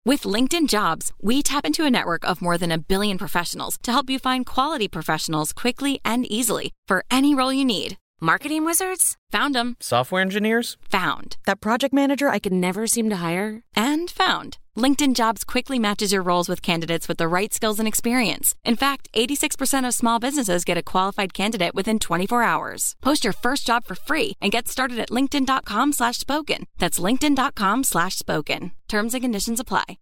With LinkedIn Jobs, we tap into a network of more than 1 billion professionals to help you find quality professionals quickly and easily for any role you need. Marketing wizards? Found them. Software engineers? Found. That project manager I could never seem to hire? And found. LinkedIn Jobs quickly matches your roles with candidates with the right skills and experience. In fact, 86% of small businesses get a qualified candidate within 24 hours. Post your first job for free and get started at linkedin.com/spoken. That's linkedin.com/spoken. Terms and conditions apply.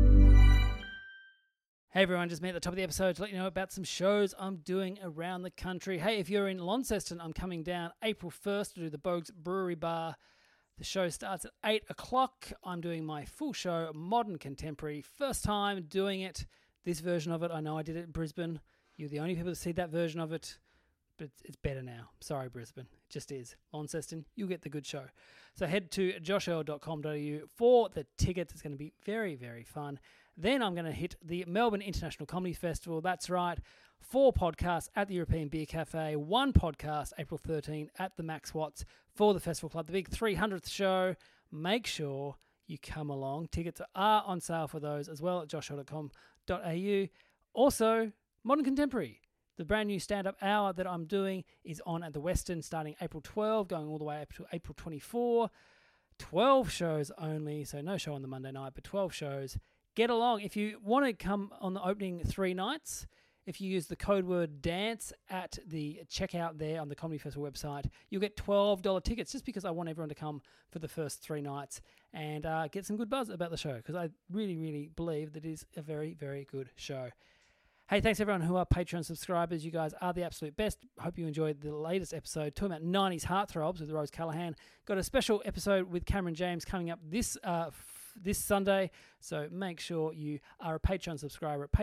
Hey everyone, just me at the top of the episode to let you know about some shows I'm doing around the country. Hey, if you're in Launceston, I'm coming down April 1st to do the Bogues Brewery Bar. The show starts at 8 o'clock. I'm doing my full show, Modern Contemporary. First time doing it, this version of it. I know I did it in Brisbane. You're the only people to see that version of it, but it's better now. Sorry, Brisbane. It just is. Launceston, you'll get the good show. So head to joshearl.com.au for the tickets. It's going to be very, very fun. Then I'm going to hit the Melbourne International Comedy Festival. That's right. 4 podcasts at the European Beer Cafe. 1 podcast April 13 at the Max Watts for the Festival Club. The big 300th show. Make sure you come along. Tickets are on sale for those as well at joshearl.com.au. Also, Modern Contemporary. The brand new stand-up hour that I'm doing is on at the Western starting April 12, going all the way up to April 24. 12 shows only, so no show on the Monday night, but 12 shows. Get along. If you want to come on the opening 3 nights, if you use the code word DANCE at the checkout there on the Comedy Festival website, you'll get $12 tickets just because I want everyone to come for the first 3 nights and get some good buzz about the show because I really, really believe that it is a very, very good show. Hey, thanks everyone who are Patreon subscribers. You guys are the absolute best. Hope you enjoyed the latest episode talking about 90s heartthrobs with Rose Callahan. Got a special episode with Cameron James coming up this Sunday, so make sure you are a Patreon subscriber at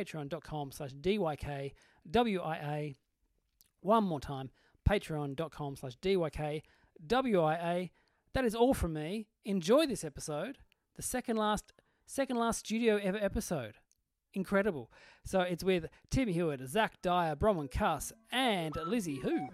patreon.com/DYKWIA. One more time, patreon.com/DYKWIA. That is all from me. Enjoy this episode, the second last studio ever episode. Incredible. So it's with Tim Hewitt, Zach Dyer, Bronwyn Cuss, and Lizzie Who.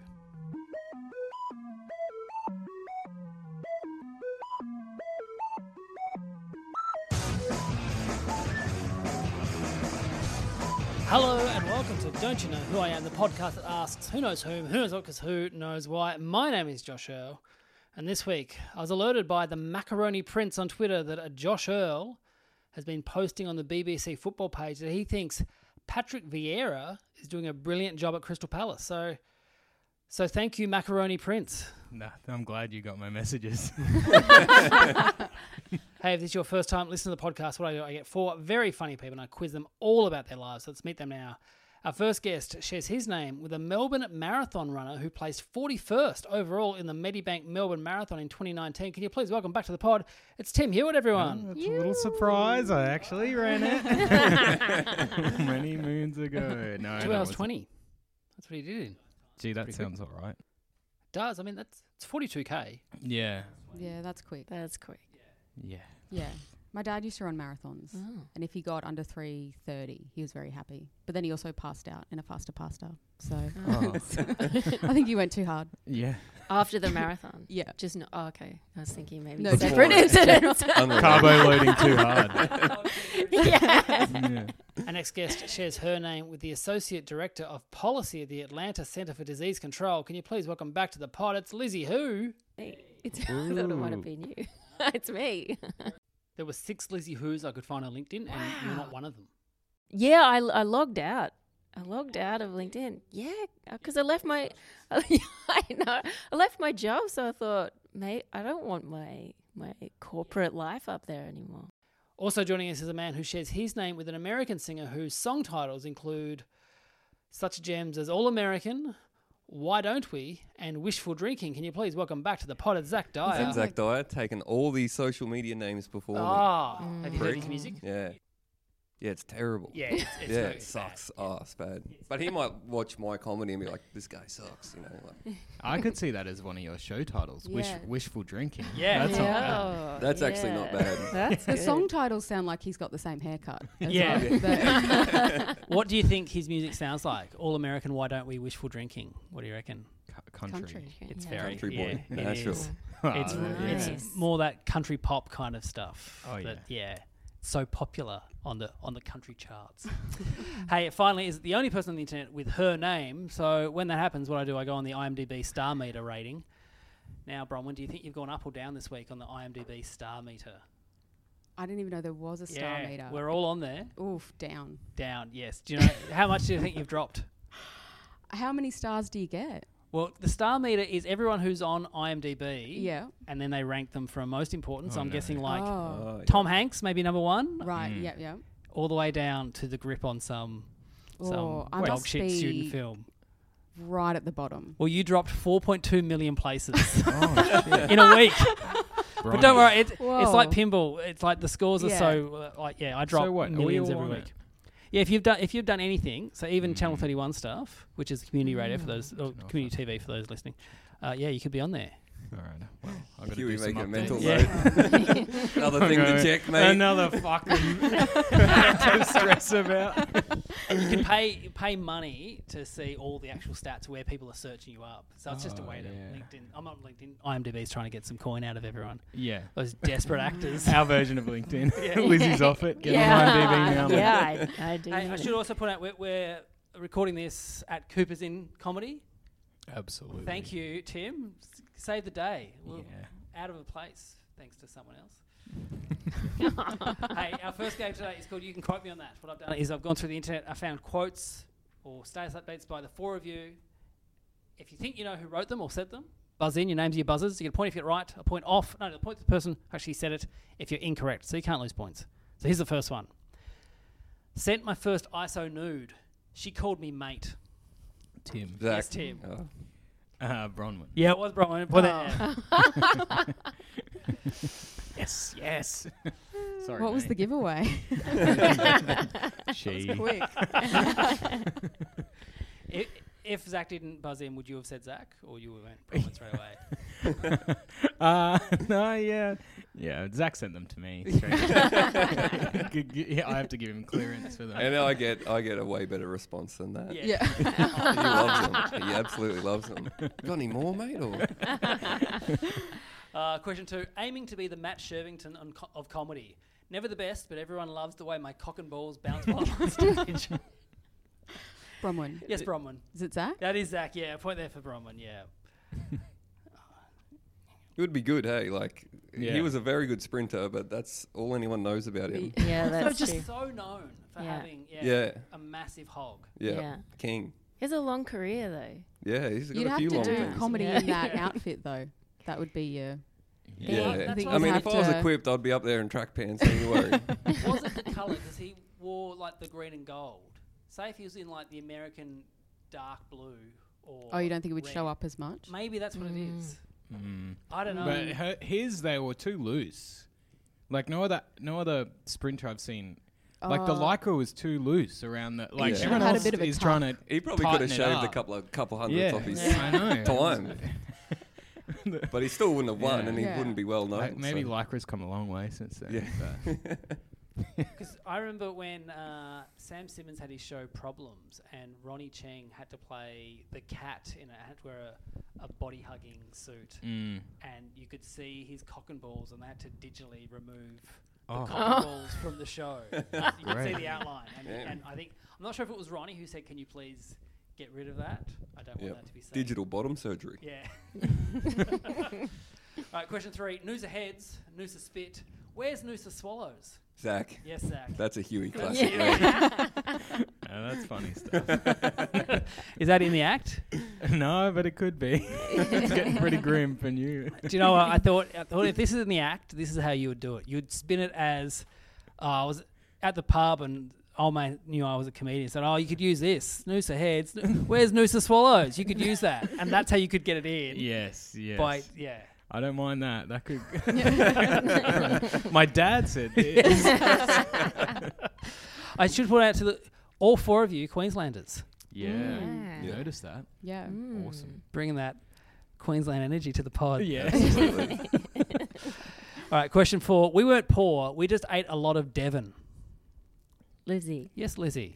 Hello and welcome to Don't You Know Who I Am, the podcast that asks who knows whom, who knows what, because who knows why. My name is Josh Earl, and this week I was alerted by the Macaroni Prince on Twitter that Josh Earl has been posting on the BBC football page that he thinks Patrick Vieira is doing a brilliant job at Crystal Palace. So thank you, Macaroni Prince. Nah, I'm glad you got my messages. Hey, if this is your first time listening to the podcast, what I do, I get 4 very funny people and I quiz them all about their lives. So let's meet them now. Our first guest shares his name with a Melbourne marathon runner who placed 41st overall in the Medibank Melbourne Marathon in 2019. Can you please welcome back to the pod? It's Tim Hewitt, everyone. That's a little surprise. I actually ran it many moons ago. No, 2 hours 20. That's what he did. Gee, that sounds all right. It does. I mean, it's 42K. Yeah. Yeah, that's quick. That's quick. Yeah. Yeah. My dad used to run marathons, and if he got under 3:30, he was very happy. But then he also passed out in a faster. So I think you went too hard. Yeah. After the marathon? Yeah. Just no. Oh, okay. I was thinking maybe No, different incidents. Carbo loading too hard. Yeah. Our next guest shares her name with the Associate Director of Policy at the Atlanta Center for Disease Control. Can you please welcome back to the pod? It's Lizzie Who. I thought it might have been you. It's me. There were 6 Lizzie Who's I could find on LinkedIn, and you're not one of them. Yeah, I logged out. I logged out of LinkedIn. Yeah, because I left my, I left my job, so I thought, mate, I don't want my corporate life up there anymore. Also joining us is a man who shares his name with an American singer whose song titles include such gems as All American, Why Don't We, and Wishful Drinking. Can you please welcome back to the pod, Zach Dyer? And Zach Dyer, taking all these social media names before me. Have you heard his music? Yeah. Yeah, it's terrible. Yeah, it's yeah, very it sucks ass bad. But he might watch my comedy and be like, "This guy sucks," you know. Like. I could see that as one of your show titles. Yeah. Wishful Drinking. Yeah. That's not bad. That's actually not bad. That's The good. song titles sound like he's got the same haircut. As Yeah. well, but What do you think his music sounds like? All American, Why Don't We, Wishful Drinking. What do you reckon? Country. It's Yeah. very Country boy. Yeah, it Nashville. is. Oh, It's yeah. Nice. it's more that country pop kind of stuff. Oh, But yeah, so popular on the country charts. Hey, it finally is the only person on the internet with her name. So when that happens, what I do, I go on the IMDb star meter rating. Now, Bronwyn, do you think you've gone up or down this week on the IMDb star meter? I didn't even know there was a star meter. We're all on there. Oof, down. Down, yes. Do you know how much do you think you've dropped? How many stars do you get? Well, the star meter is everyone who's on IMDb. Yeah. And then they rank them from most important. So I'm guessing like Oh. Tom Hanks, maybe number one. Right, yep. All the way down to the grip on some I dog must shit be student film. right at the bottom. Well, you dropped 4.2 million places in a week. But don't worry, it's like pinball. It's like the scores are so I drop millions every week. Yeah, if you've done anything, so even Channel 31 stuff, which is community radio for those, or community TV for those listening, you could be on there. All right. Well, I've got to Huey do some making a updates. mental note. Another thing to check, mate. Another fucking to stress about. And you can pay money to see all the actual stats where people are searching you up. So it's just a way to LinkedIn. I'm not LinkedIn. IMDb's trying to get some coin out of everyone. Yeah. Those desperate actors. Our version of LinkedIn. Lizzie's off it. Get on IMDb now. Yeah, I do. Hey, I should also point out we're recording this at Cooper's Inn Comedy. Absolutely. Thank you, Tim. Save the day. We're Yeah. out of a place, thanks to someone else. Hey, our first game today is called You Can Quote Me on That. What I've done is I've gone through the internet, I found quotes or status updates by the four of you. If you think you know who wrote them or said them, buzz in, your names are your buzzers. You get a point if you get it right, a point off. No, the point to the person who actually said it if you're incorrect, so you can't lose points. So here's the first one. Sent my first ISO nude. She called me mate. Tim. Zach. Yes, Tim. Oh. Bronwyn. Yeah, it was Bronwyn. Put it Yes. Sorry. What was the giveaway? She. Quick. If Zach didn't buzz in, would you have said Zach, or you went Bronwyn straight away? No, yeah. Zach sent them to me. I have to give him clearance for them. And I get a way better response than that. Yeah. He loves them. He absolutely loves them. Got any more, mate? Or? Question 2. Aiming to be the Matt Shervington of comedy. Never the best, but everyone loves the way my cock and balls bounce while I'm on stage. Bronwyn. Yes, Bronwyn. Is it Zach? That is Zach, yeah. Point there for Bronwyn, yeah. It would be good, hey? Like, he was a very good sprinter, but that's all anyone knows about him. Yeah, that's So true. just so known for having a massive hog. Yeah. King. He has a long career, though. Yeah, he's got You'd a have few to long do things. comedy in that outfit, though. That would be your... Yeah. That's I mean, have if I was to- equipped, I'd be up there in track pants, don't you worry. Was it the colour? Because he wore like the green and gold. Say if he was in like the American dark blue or... Oh, you don't think it would red. show up as much? Maybe that's what it is. Mm. I don't know. But his, they were too loose. Like no other sprinter I've seen. Like the Lycra was too loose around the. Like Yeah. everyone Had a else bit of a is tuck. trying to. He probably could have tighten it shaved up. a couple hundredths off his I know. time. But he still wouldn't have won, Yeah. and he Yeah. wouldn't be well known. Like, maybe so. Lycra's come a long way since then. Yeah. Because I remember when Sam Simmons had his show Problems and Ronnie Cheng had to play the cat had to wear a body-hugging suit. And you could see his cock and balls and they had to digitally remove the cock and balls from the show. You could see the outline. And I think, I'm not sure if it was Ronnie who said, can you please get rid of that? I don't want that to be said. Digital bottom surgery. Yeah. All right, question 3. Noosa heads, Noosa spit. Where's Noosa swallows? Zach. Yes, Zach. That's a Huey classic. That's funny stuff. Is that in the act? No, but it could be. It's getting pretty grim for you. Do you know what? I thought if this is in the act, this is how you would do it. You'd spin it as I was at the pub and old mate knew I was a comedian. Said, "Oh, you could use this. Noosa heads. Where's Noosa swallows? You could use that." And that's how you could get it in. Yes. By, yeah. I don't mind that. That could. My dad said this. I should point out to all 4 of you Queenslanders Yeah. Yeah. Noticed that. Yeah. Awesome. bringing that Queensland energy to the pod. Yeah. Absolutely. All right, question 4. We weren't poor. We just ate a lot of Devon. Lizzie. Yes, Lizzie.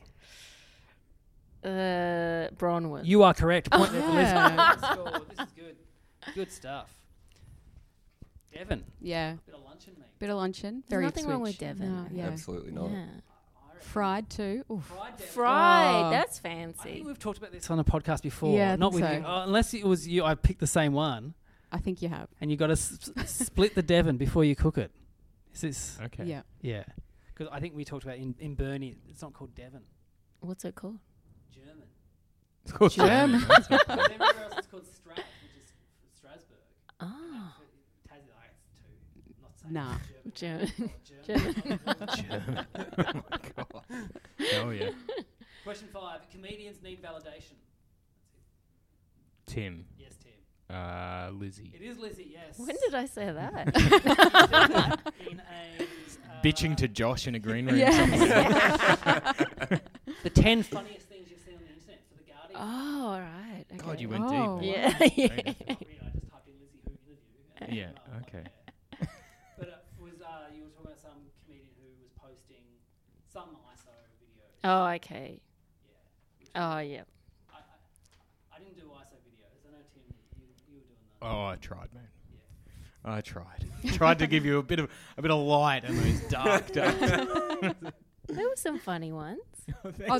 Bronwyn. You are correct. Point there for Lizzie. Yeah. Good score. This is good. Good stuff. Devon. Yeah. Bit of luncheon meat. Bit of luncheon. There's Very nothing wrong with Ipswich. Devon. No, yeah. Absolutely not. Yeah. Fried too. Oof. Fried Devon. Fried. Oh. That's I think fancy. we've talked about this on a podcast before. Yeah, I Not think with so. you. Unless it was you, I picked the same one, I think you have. and you got to split the Devon before you cook it. Is this? Okay. Yeah. Yeah. Because I think we talked about in Burnie, it's not called Devon. What's it called? German. It's called German. Everywhere else it's called Strat, which is Strasbourg. Oh. Tassie, like, it's too. Not saying Nah. German. German. German. Oh my god. Oh yeah. Question 5. Comedians need validation. Tim. Yes, Tim. Lizzie. It is Lizzie, yes. When did I say that? In a, Bitching to Josh in a green room. Yeah. the 10 funniest things you've seen on the internet for The Guardian. Oh, all right. Okay. God, you went Oh. deep. Yeah. It's not real, I just typed in Lizzie Who interview. and it Yeah, came up, okay. yeah. But you were talking about some comedian who was posting some ISO videos. Oh, okay. Yeah. Oh, yeah. I didn't do ISO videos. I know, Tim, you were doing that. Oh, I tried, man. I tried. Tried to give you a bit of light in those dark days. There were some funny ones. Oh,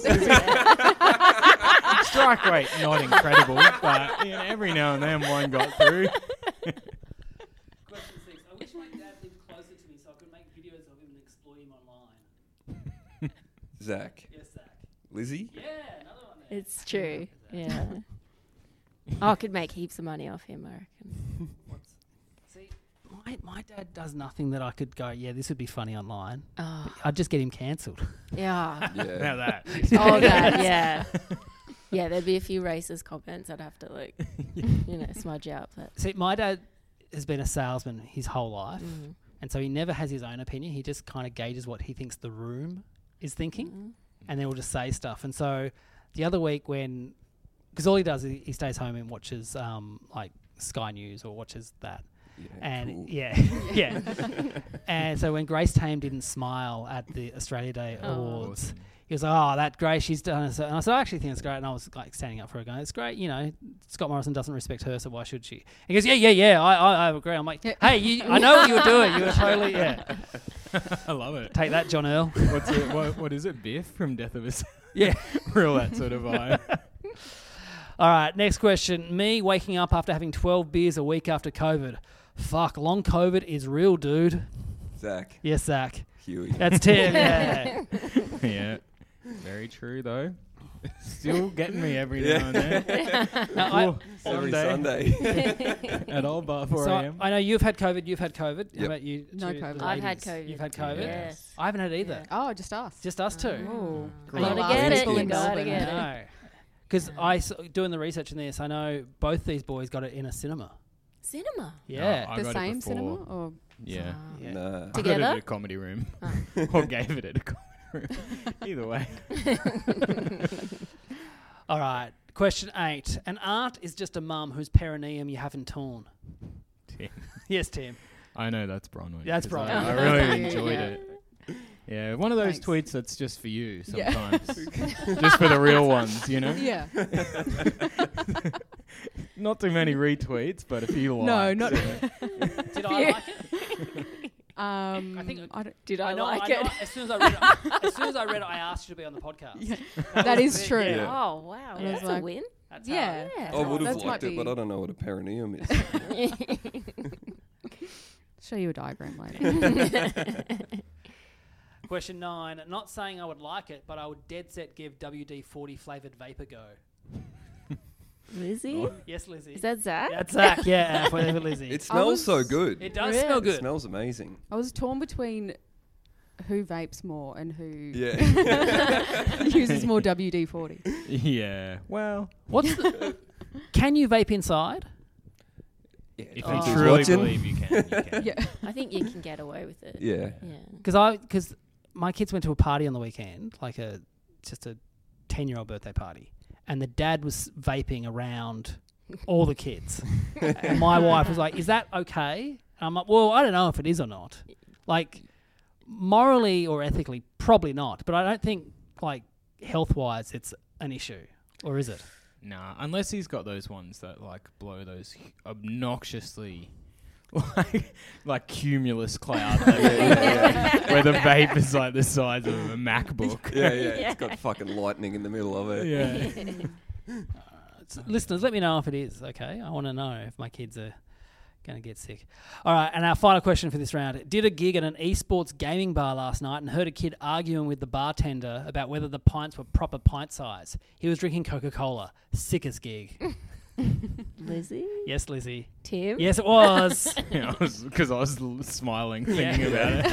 Strike rate not incredible, but every now and then one got through. Question 6. I wish my dad lived closer to me so I could make videos of him and exploit him online. Zach. Yes, Zach. Lizzie? Yeah, another one there. It's true. Yeah. I could make heaps of money off him, I reckon. See, my dad does nothing that I could go, yeah, this would be funny online. Oh, I'd just get him cancelled. yeah. Now Yeah. that. Oh, that, yeah. Yeah, there'd be a few racist comments I'd have to, like, smudge out. But See, my dad has been a salesman his whole life, mm. and so he never has his own opinion. He just kind of gauges what he thinks the room is thinking, and then will just say stuff. And so the other week because all he does is he stays home and watches like Sky News or watches that. Yeah, And cool. yeah. And so when Grace Tame didn't smile at the Australia Day Oh. Awards, Awesome. he was like, "Oh, that Grace, she's done it." And I said, "I actually think it's great." And I was like standing up for her, going, "It's great, Scott Morrison doesn't respect her, so why should she?" He goes, "Yeah, I agree." I'm like, "Hey, I know what you were doing. You were totally I love it. Take that, John Earl." What's it? What is it? Biff from Death of a Yeah. Real that sort of vibe. All right, next question. Me waking up after having 12 beers a week after COVID. Fuck, long COVID is real, dude. Zach. Yes, Zach. Huey. That's Tim. Yeah. Yeah. Very true though. Still getting me every now and then. Now, I- Every Sunday. At Old Bar 4 So a.m. I know you've had COVID. You've had COVID. How Yep. about you? No two, COVID. the I've had ladies? COVID. You've had COVID. Yes. I haven't had it either. Oh, just us. Just us two. Oh. Are you Gotta last get it. people You in gotta Melbourne? get it. No. Because doing the research in this, I know both these boys got it in a cinema. Cinema. Yeah. I The got it same before. cinema? Or Yeah. Yeah. Nah. I got it Together? at a comedy room. Or gave it at a comedy room. Either way. All right. Question 8. An aunt is just a mum whose perineum you haven't torn. Tim. Yes, Tim. I know that's Bronwyn. That's 'cause Bronwyn. I really Yeah. enjoyed Yeah. it. Yeah, one of those Thanks. tweets that's just for you Yeah. sometimes. Just for the real ones, yeah. Not too many retweets, but a few likes. No, not. Did I like it? I think I don't, Did I know, like know, it? As soon as I read it, I asked you to be on the podcast. Yeah. That That was is the- true. Yeah. Oh, wow. Yeah. That's Like- a win. That's Yeah. Yeah. I would have That liked might it, but be- I don't know what a perineum is. show you a diagram later. Question 9. Not saying I would like it, but I would dead set give WD-40 flavoured vape a go. Lizzie? Yes, Lizzie. Is that Zach? That's Zach, yeah. Whatever, Lizzie. It smells so was- good. It does Really? smell It good. smells amazing. I was torn between who vapes more and who Yeah. uses more WD-40. Yeah. Well, What's the... Can you vape inside? Yeah, if Oh. you who's truly watching. believe you can, you can. Yeah. I think you can get away with it. Yeah. Yeah. Because my kids went to a party on the weekend, like just a 10-year-old birthday party, and the dad was vaping around all the kids. And my wife was like, "Is that okay?" And I'm like, "Well, I don't know if it is or not. Like, morally or ethically, probably not. But I don't think, like, health-wise, it's an issue. Or is it?" Nah, unless he's got those ones that like blow those obnoxiously like cumulus cloud, where the vape is like the size of a MacBook. Yeah. It's got fucking lightning in the middle of it. Yeah. Listeners, let me know if it is, okay? I want to know if my kids are going to get sick. All right, and our final question for this round. Did a gig at an esports gaming bar last night and heard a kid arguing with the bartender about whether the pints were proper pint size. He was drinking Coca-Cola. Sickest gig. Lizzie? Yes, Lizzie. Tim? Yes, it was. Because I was smiling thinking about it.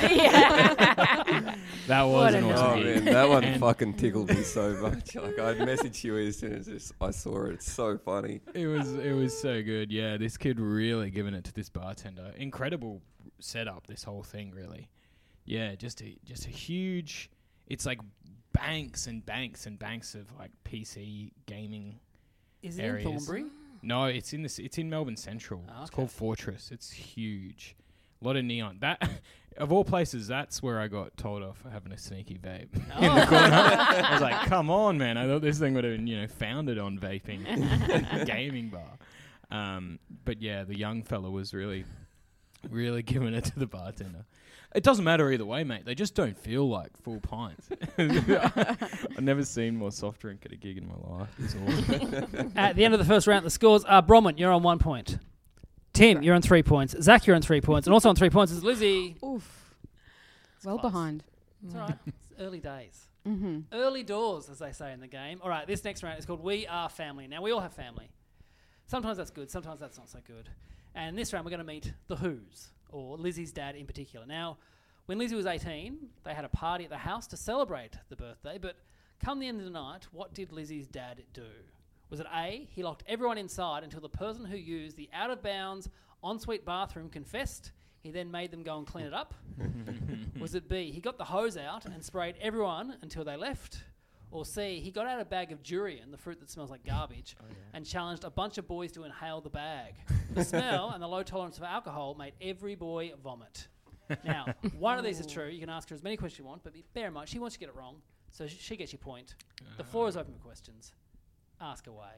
That was What an a awesome Oh gig. man, that one fucking tickled me so much. Like I'd message you as soon as I saw it. It's so funny. It was so good. Yeah, this kid really giving it to this bartender. Incredible setup. This whole thing, really. Yeah, just a huge. It's like banks and banks and banks of like PC gaming. Is it areas. in Thornbury? No, it's in Melbourne Central. Oh, It's okay. called Fortress. It's huge. A lot of neon. That of all places, that's where I got told off for having a sneaky vape in the corner. I was like, "Come on, man! I thought this thing would have been, founded on vaping, gaming bar." But yeah, the young fella was really giving it to the bartender. It doesn't matter either way, mate. They just don't feel like full pints. I've never seen more soft drink at a gig in my life. It's awesome. At the end of the first round, the scores are Bronwyn, you're on 1 point. Tim, you're on 3 points. Zach, you're on 3 points. And also on 3 points is Lizzie. Oof. Well close. behind. It's all right. It's early days. Mm-hmm. Early doors, as they say in the game. All right, this next round is called We Are Family. Now, we all have family. Sometimes that's good, sometimes that's not so good. And this round, we're going to meet the Who's, or Lizzie's dad in particular. Now, when Lizzie was 18, they had a party at the house to celebrate the birthday, but come the end of the night, what did Lizzie's dad do? Was it A, he locked everyone inside until the person who used the out-of-bounds ensuite bathroom confessed? He then made them go and clean it up? Was it B, he got the hose out and sprayed everyone until they left? Or C, he got out a bag of durian, the fruit that smells like garbage, and challenged a bunch of boys to inhale the bag. The smell and the low tolerance of alcohol made every boy vomit. Now, one of these is true. You can ask her as many questions you want, but bear in mind, she wants to get it wrong, so she gets your point. The floor is open for questions. Ask away.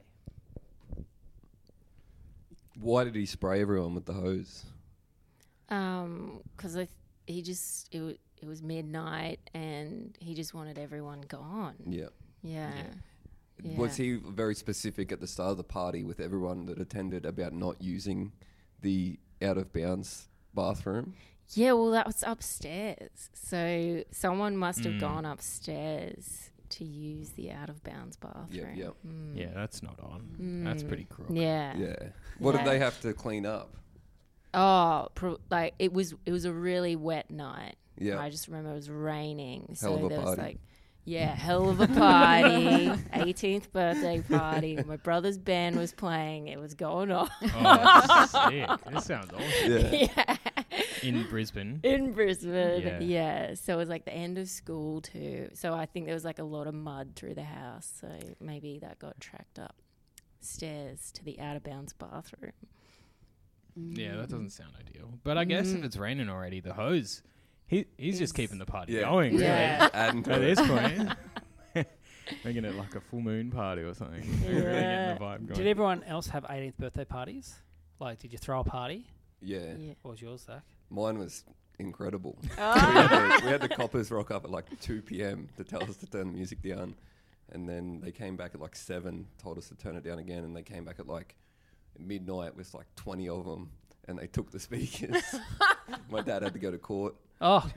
Why did he spray everyone with the hose? Because it was midnight and he just wanted everyone gone. Yeah. Yeah. Was he very specific at the start of the party with everyone that attended about not using the out of bounds bathroom? Yeah, well, that was upstairs. So someone must have gone upstairs to use the out of bounds bathroom. Yep. Yeah, that's not on. That's pretty crook. Yeah. Yeah. What did Yeah. they have to clean up? Oh, it was a really wet night. Yeah. I just remember it was raining. Hell So of a there was party. like, hell of a party. 18th birthday party. My brother's band was playing. It was going on. Oh, sick. This sounds awesome. Yeah. In Brisbane. In Brisbane, Yeah. So it was like the end of school too. So I think there was like a lot of mud through the house. So maybe that got tracked up stairs to the out of bounds bathroom. Yeah, that doesn't sound ideal. But I guess if it's raining already, the hose, he's just keeping the party Yeah. going. Yeah. Adding to At it. this point, making it like a full moon party or something. Really getting the vibe going. Did everyone else have 18th birthday parties? Like, did you throw a party? Yeah. What was yours, Zach? Mine was incredible. Oh. we had the coppers rock up at like 2 p.m. to tell us to turn the music down. And then they came back at like 7, told us to turn it down again. And they came back at like midnight with like 20 of them. And they took the speakers. My dad had to go to court. Oh,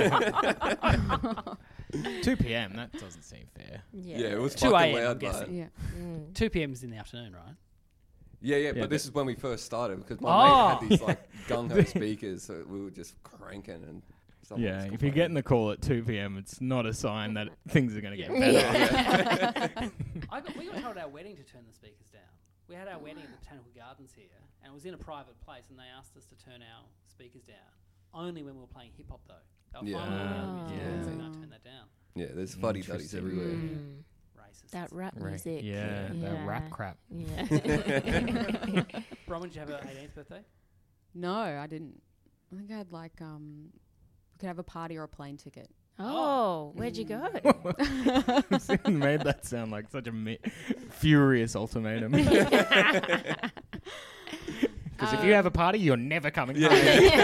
2 p.m. That doesn't seem fair. Yeah, it was 2 fucking a.m., I'm loud, guessing. mate. Yeah. 2 p.m. is in the afternoon, right? Yeah, Yeah, but this is when we first started because my Oh. mate had these like gung-ho speakers, so we were just cranking and someone Yeah, was if you're complaining. getting the call at 2 p.m., it's not a sign that things are going to get better. We got told at our wedding to turn the speakers down. We had our wedding at the Botanical Gardens here, and it was in a private place, and they asked us to turn our speakers down. Only when we were playing hip hop, though. They were Yeah. finally allowed music, Yeah. so not turn that down. Yeah, there's fuddy-duddies Interesting. everywhere. Racist. That rap Right. music. Yeah, that rap crap. Yeah. Bronwyn, did you have an 18th birthday? No, I didn't. I think I had like we could have a party or a plane ticket. Oh, where'd you go? Made that sound like such a furious ultimatum. Because if you have a party, you're never coming home.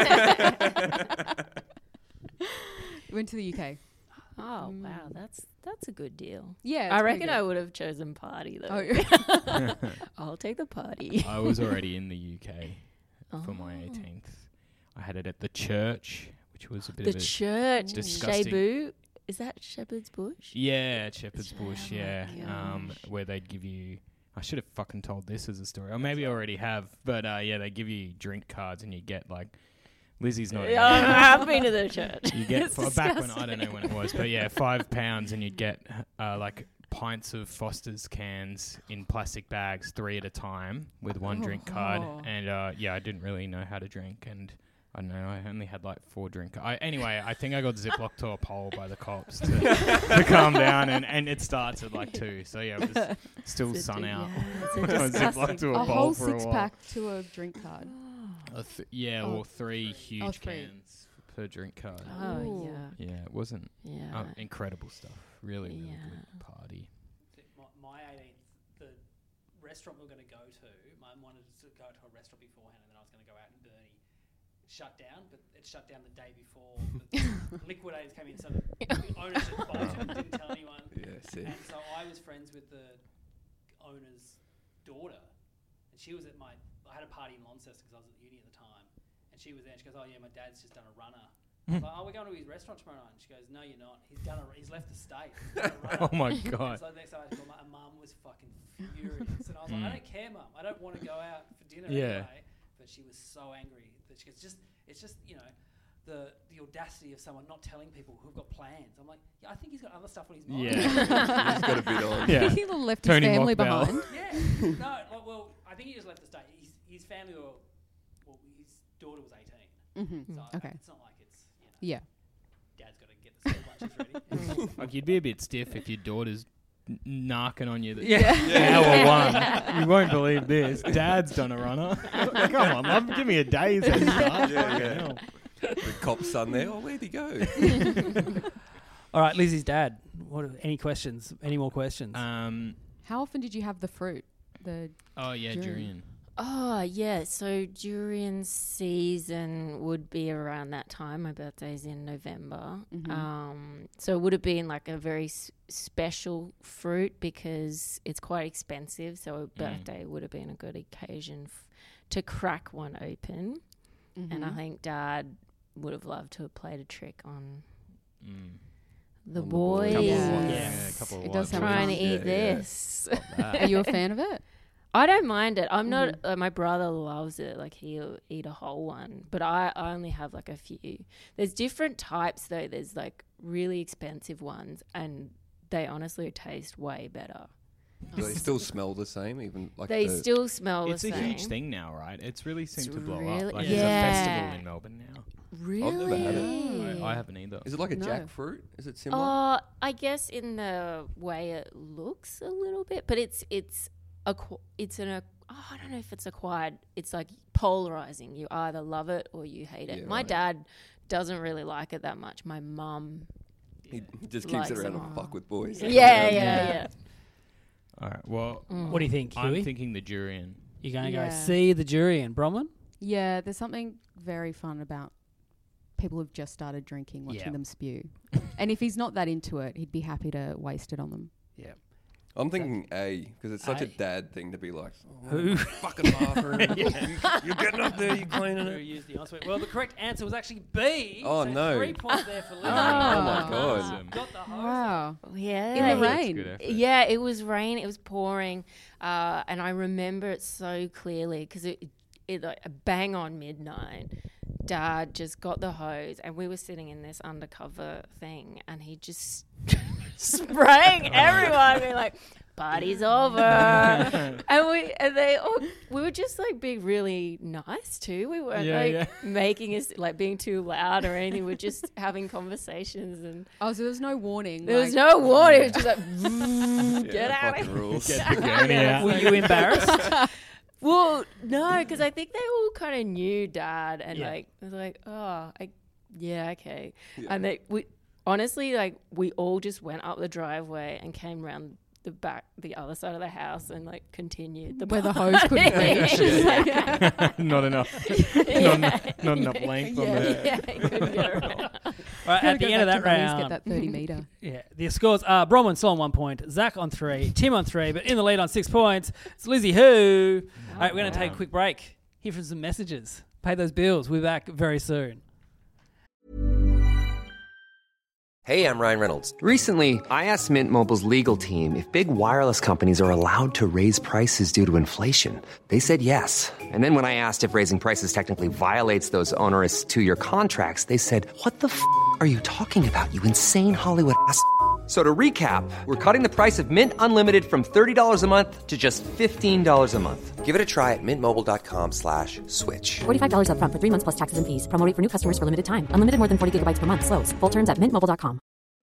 Went to the UK. Oh wow, that's a good deal. Yeah, I reckon I would have chosen party though. Oh. I'll take the party. I was already in the UK for my 18th. I had it at the church, which was a bit The of a church, disgusting. Shebu. Is that Shepherd's Bush? Yeah, at Shepherd's Bush, Oh my yeah. gosh. Where they'd give you... I should have fucking told this as a story. Or maybe I already have. But yeah, they give you drink cards and you get like... Lizzie's not... I've been to the church. You get... It's back when... I don't know when it was. But yeah, £5 and you'd get like pints of Foster's cans in plastic bags, 3 at a time with one drink card. And yeah, I didn't really know how to drink and... I don't know, I only had like 4 drinks. Anyway, I think I got ziplocked to a pole by the cops to calm down, and it starts at like 2. So yeah, it was still sun out. Yeah, I was ziplocked to a A pole whole for a while. 6-pack to a drink card. Yeah, Oh. or 3 huge 3. cans per drink card. Oh Ooh. yeah. Yeah, it wasn't Yeah. incredible stuff. Really, really Yeah. good party. My 18th, the restaurant we were going to go to, Mum wanted to go to a restaurant beforehand, and then I was going to go out in Burnie. Shut down, but it shut down the day before the liquidators came in, so the owners just bolted and didn't tell anyone. Yeah, sick. And so I was friends with the owner's daughter, and she was at I had a party in Launceston because I was at uni at the time, and she was there, and she goes, "Oh yeah, my dad's just done a runner." I was like, "Oh, we're going to his restaurant tomorrow night." And she goes, "No, you're not. He's left the state. He's done a runner." Oh my God. So the next time I called Mum was fucking furious, and I was like, "I don't care, Mum. I don't want to go out for dinner Yeah. anyway." But she was so angry that she goes, it's just you know, the audacity of someone not telling people who've got plans. I'm like, yeah, I think he's got other stuff on his mind. Yeah. He's got a bit on. Yeah. He left Tony his family Mockbell. behind. Yeah. No, well, I think he just left the state. His family were, well, his daughter was 18. Mm-hmm. So Okay. it's not like it's, you know, Yeah. Dad's got to get the school lunches ready. Like you'd be a bit stiff if your daughter's knocking on you. Yeah. Hour 1. You won't believe this. Dad's done a runner. Come on, love. Give me a day's head start. Yeah. The cop's son there. Oh, where'd he go? All right, Lizzie's dad. Any questions? Any more questions? How often did you have the fruit? Oh yeah, Durian. durian. Oh yeah. So durian season would be around that time. My birthday's in November. So it would have been like a very special fruit because it's quite expensive. So a birthday would have been a good occasion to crack one open. And I think Dad would have loved to have played a trick on the On the boys. boys. Yes. A couple of It white does sound boys. Trying to fun. eat Yeah, yeah. this. Are you a fan of it? I don't mind it. I'm not. My brother loves it. Like he'll eat a whole one, but I only have like a few. There's different types though. There's like really expensive ones, and they honestly taste way better. Do they still smell the same? Even like They the, still smell It's the a same. huge thing now, right? It's really seemed It's to blow really- up. Like yeah. there's a festival in Melbourne now. Really? I've never had it. I haven't either. Is it like a No. jackfruit? Is it similar? I guess in the way it looks a little bit, but it's I don't know if it's acquired. It's like polarizing. You either love it or you hate it. Yeah, My right. dad doesn't really like it that much. My mum, He just keeps it likes around them and all. fuck with boys. yeah. All right. Well, What do you think, I'm Huey? thinking the durian. You're going to Yeah. go see the durian, Bronwyn? Yeah, there's something very fun about people who've just started drinking, watching Yeah. them spew. And if he's not that into it, he'd be happy to waste it on them. Yeah. I'm thinking A, because it's such A. a dad thing to be like, Who? fucking bathroom. You're getting up there, you're cleaning Who it. used the answer? Well, the correct answer was actually B. Oh, so no. 3 points there for Lizzie. Oh my Oh. god. Awesome. Got the host. Wow. Yeah. In the That's rain. good effort. Yeah, it was rain. It was pouring, and I remember it so clearly because it like bang on midnight. Dad just got the hose, and we were sitting in this undercover thing, and he just spraying everyone. We're like, "Party's over," and we were just like being really nice too. We weren't making us like being too loud or anything. We're just having conversations and. Oh, so there's no warning. There was like- no warning. It was just like, get Yeah, out of fucking here. rules. Get the gurney out. Were you embarrassed? Well, no, because I think they all kind of knew Dad, and Yeah. like it was like, yeah, okay. Yeah. And we honestly, like, we all just went up the driveway and came round the other side of the house, and like continued the Where the hose couldn't reach. Not enough. Not enough length on the. Yeah, he couldn't get around. All right, at the end of that Get round, that 30 metre. yeah, the scores are Bronwyn still on 1 point, Zach on 3, Tim on 3, but in the lead on 6 points, it's Lizzie Who. All right, we're going to take a quick break, hear from some messages, pay those bills. We'll be back very soon. Hey, I'm Ryan Reynolds. Recently, I asked Mint Mobile's legal team if big wireless companies are allowed to raise prices due to inflation. They said yes. And then when I asked if raising prices technically violates those onerous 2-year contracts, they said, "What the f*** are you talking about, you insane Hollywood ass?" So to recap, we're cutting the price of Mint Unlimited from $30 a month to just $15 a month. Give it a try at mintmobile.com/switch. $45 up front for 3 months plus taxes and fees. Promo rate for new customers for limited time. Unlimited more than 40 gigabytes per month. Slows full terms at mintmobile.com.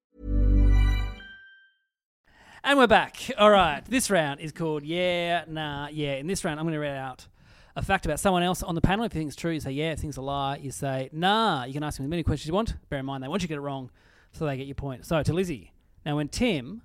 And we're back. All right, this round is called Yeah, Nah, Yeah. In this round, I'm going to read out a fact about someone else on the panel. If you think it's true, you say yeah. If you think it's a lie, you say nah. You can ask them as many questions you want. Bear in mind, they want you to get it wrong, so they get your point. So to Lizzie. Now, Tim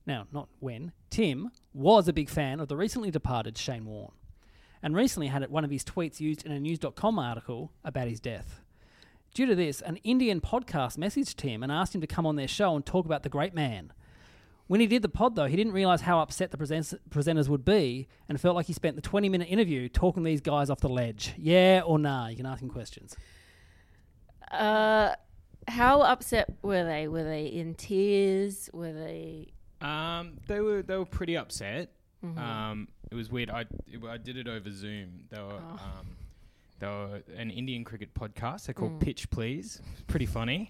was a big fan of the recently departed Shane Warne, and recently had one of his tweets used in a news.com article about his death. Due to this, an Indian podcast messaged Tim and asked him to come on their show and talk about the great man. When he did the pod, though, he didn't realise how upset the presenters would be and felt like he spent the 20-minute interview talking these guys off the ledge. Yeah or nah? You can ask him questions. How upset were they? Were they in tears? Were they? They were pretty upset. It was weird. I did it over Zoom. They were an Indian cricket podcast. They're called Pitch Please. It's pretty funny.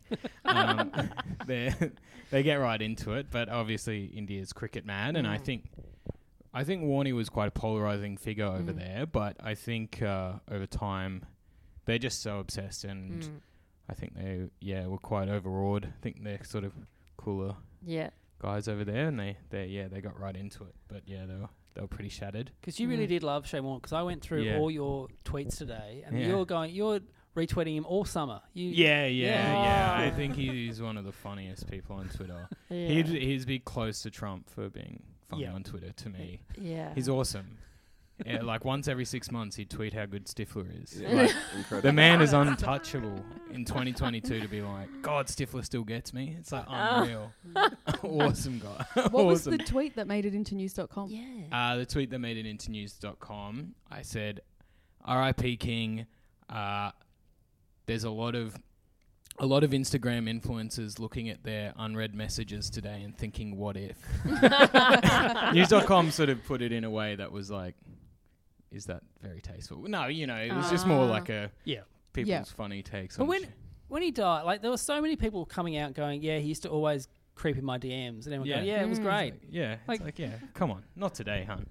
They get right into it, but obviously India's cricket mad, and I think Warnie was quite a polarizing figure over there. But I think over time they're just so obsessed, and I think they were quite overawed. I think they're sort of cooler guys over there, and they got right into it. But yeah, they were pretty shattered. Because you really did love Shane Warne, because I went through all your tweets today, and you're retweeting him all summer. I think he's one of the funniest people on Twitter. He'd be close to Trump for being funny on Twitter to me. Yeah, he's awesome. Yeah, like once every 6 months he'd tweet how good Stifler is. Yeah. Like, Incredible. the man is untouchable in 2022 to be like, God, Stifler still gets me. It's like unreal. Awesome guy. What was the tweet that made it into news.com? Yeah. The tweet that made it into news.com, I said, R.I.P. King. There's a lot of Instagram influencers looking at their unread messages today and thinking, what if? News.com sort of put it in a way that was like, is that very tasteful? No, it was just more like people's funny takes. But when he died, like there were so many people coming out going, yeah, he used to always creep in my DMs, and everyone going, yeah, it was great. Come on, not today, hun.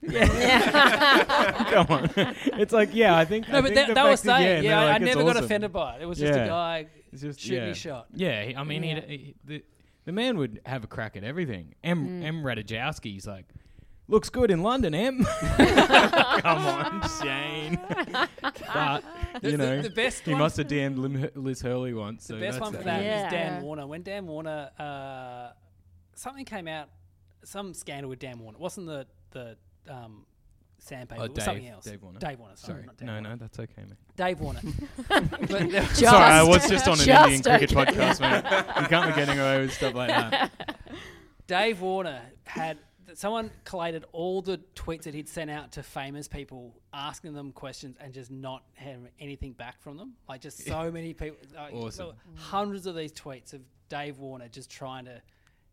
Yeah. Come on. It's like, I think. No, but they were saying, I never got awesome. offended by it. It was just a guy shooting his shot. Yeah, I mean, the man would have a crack at everything. M. Radajowski's like, looks good in London, Em. Come on, Shane. But, the best he must have DM'd Liz Hurley once. The best one for that is Dan Warner. When Dan Warner, something came out, some scandal with Dan Warner. It wasn't the sandpaper. It was something else. Dave Warner. Dave Warner. Sorry. Not Dan Warner. No, that's okay, mate. Dave Warner. Sorry, I was just on an Indian cricket podcast, man. You can't be getting away with stuff like that. Dave Warner had... Someone collated all the tweets that he'd sent out to famous people, asking them questions and just not having anything back from them. Like just so many people. Awesome. Hundreds of these tweets of Dave Warner just trying to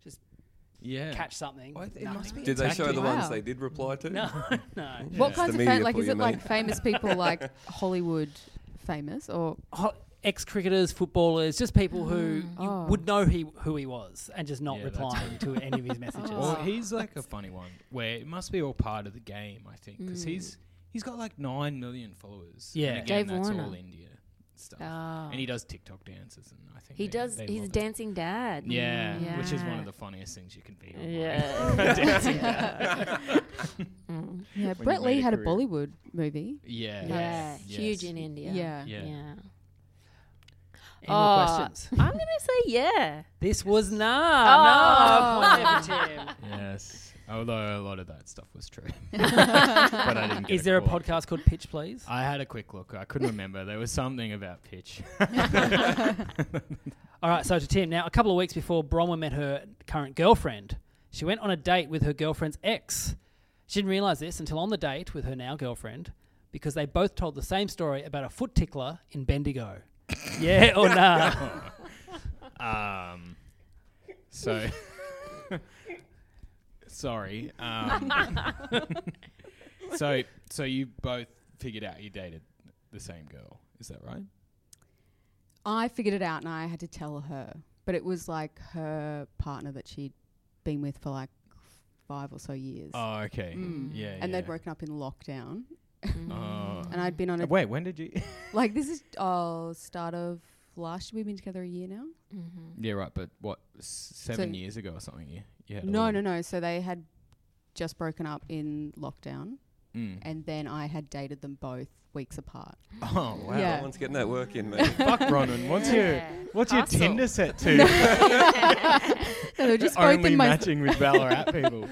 catch something. Did they show the ones they did reply to? No. What kinds of fame? Like, is it like famous people, like Hollywood famous, or ex-cricketers, footballers, just people who you would know who he was and just not replying to any of his messages. Well, he's like a funny one where it must be all part of the game, I think, because he's got like 9 million followers. Yeah, and again, Dave that's Warner. all India stuff. And he does TikTok dances, and I think he's a dancing dad. Yeah, which is one of the funniest things you can be. Yeah, dancing dad. Yeah, Brett Lee had a Bollywood movie. Yeah, huge in India. Yeah. Any more questions? I'm going to say yeah. This was no. Point there for Tim. Yes. Although a lot of that stuff was true. But I didn't get Is there a call. podcast called Pitch Please? I had a quick look. I couldn't remember. There was something about pitch. All right, so to Tim. Now, a couple of weeks before Bronwyn met her current girlfriend, she went on a date with her girlfriend's ex. She didn't realise this until on the date with her now girlfriend, because they both told the same story about a foot tickler in Bendigo. Yeah or nah? So, sorry. So you both figured out you dated the same girl. Is that right? I figured it out and I had to tell her. But it was like her partner that she'd been with for like 5 or so years. Oh, okay. Yeah. And they'd broken up in lockdown. Oh. And I'd been on a... Wait, when did you... Like, this is start of last year. We've been together a year now. Yeah, right. But what, 7 years ago or something? Yeah. No. So they had just broken up in lockdown. And then I had dated them both weeks apart. Oh, wow. Yeah. Someone's getting that work in, man. Fuck, Bronwyn. What's your Hustle. Tinder set to? So they were just both Only in my... matching with Ballarat people.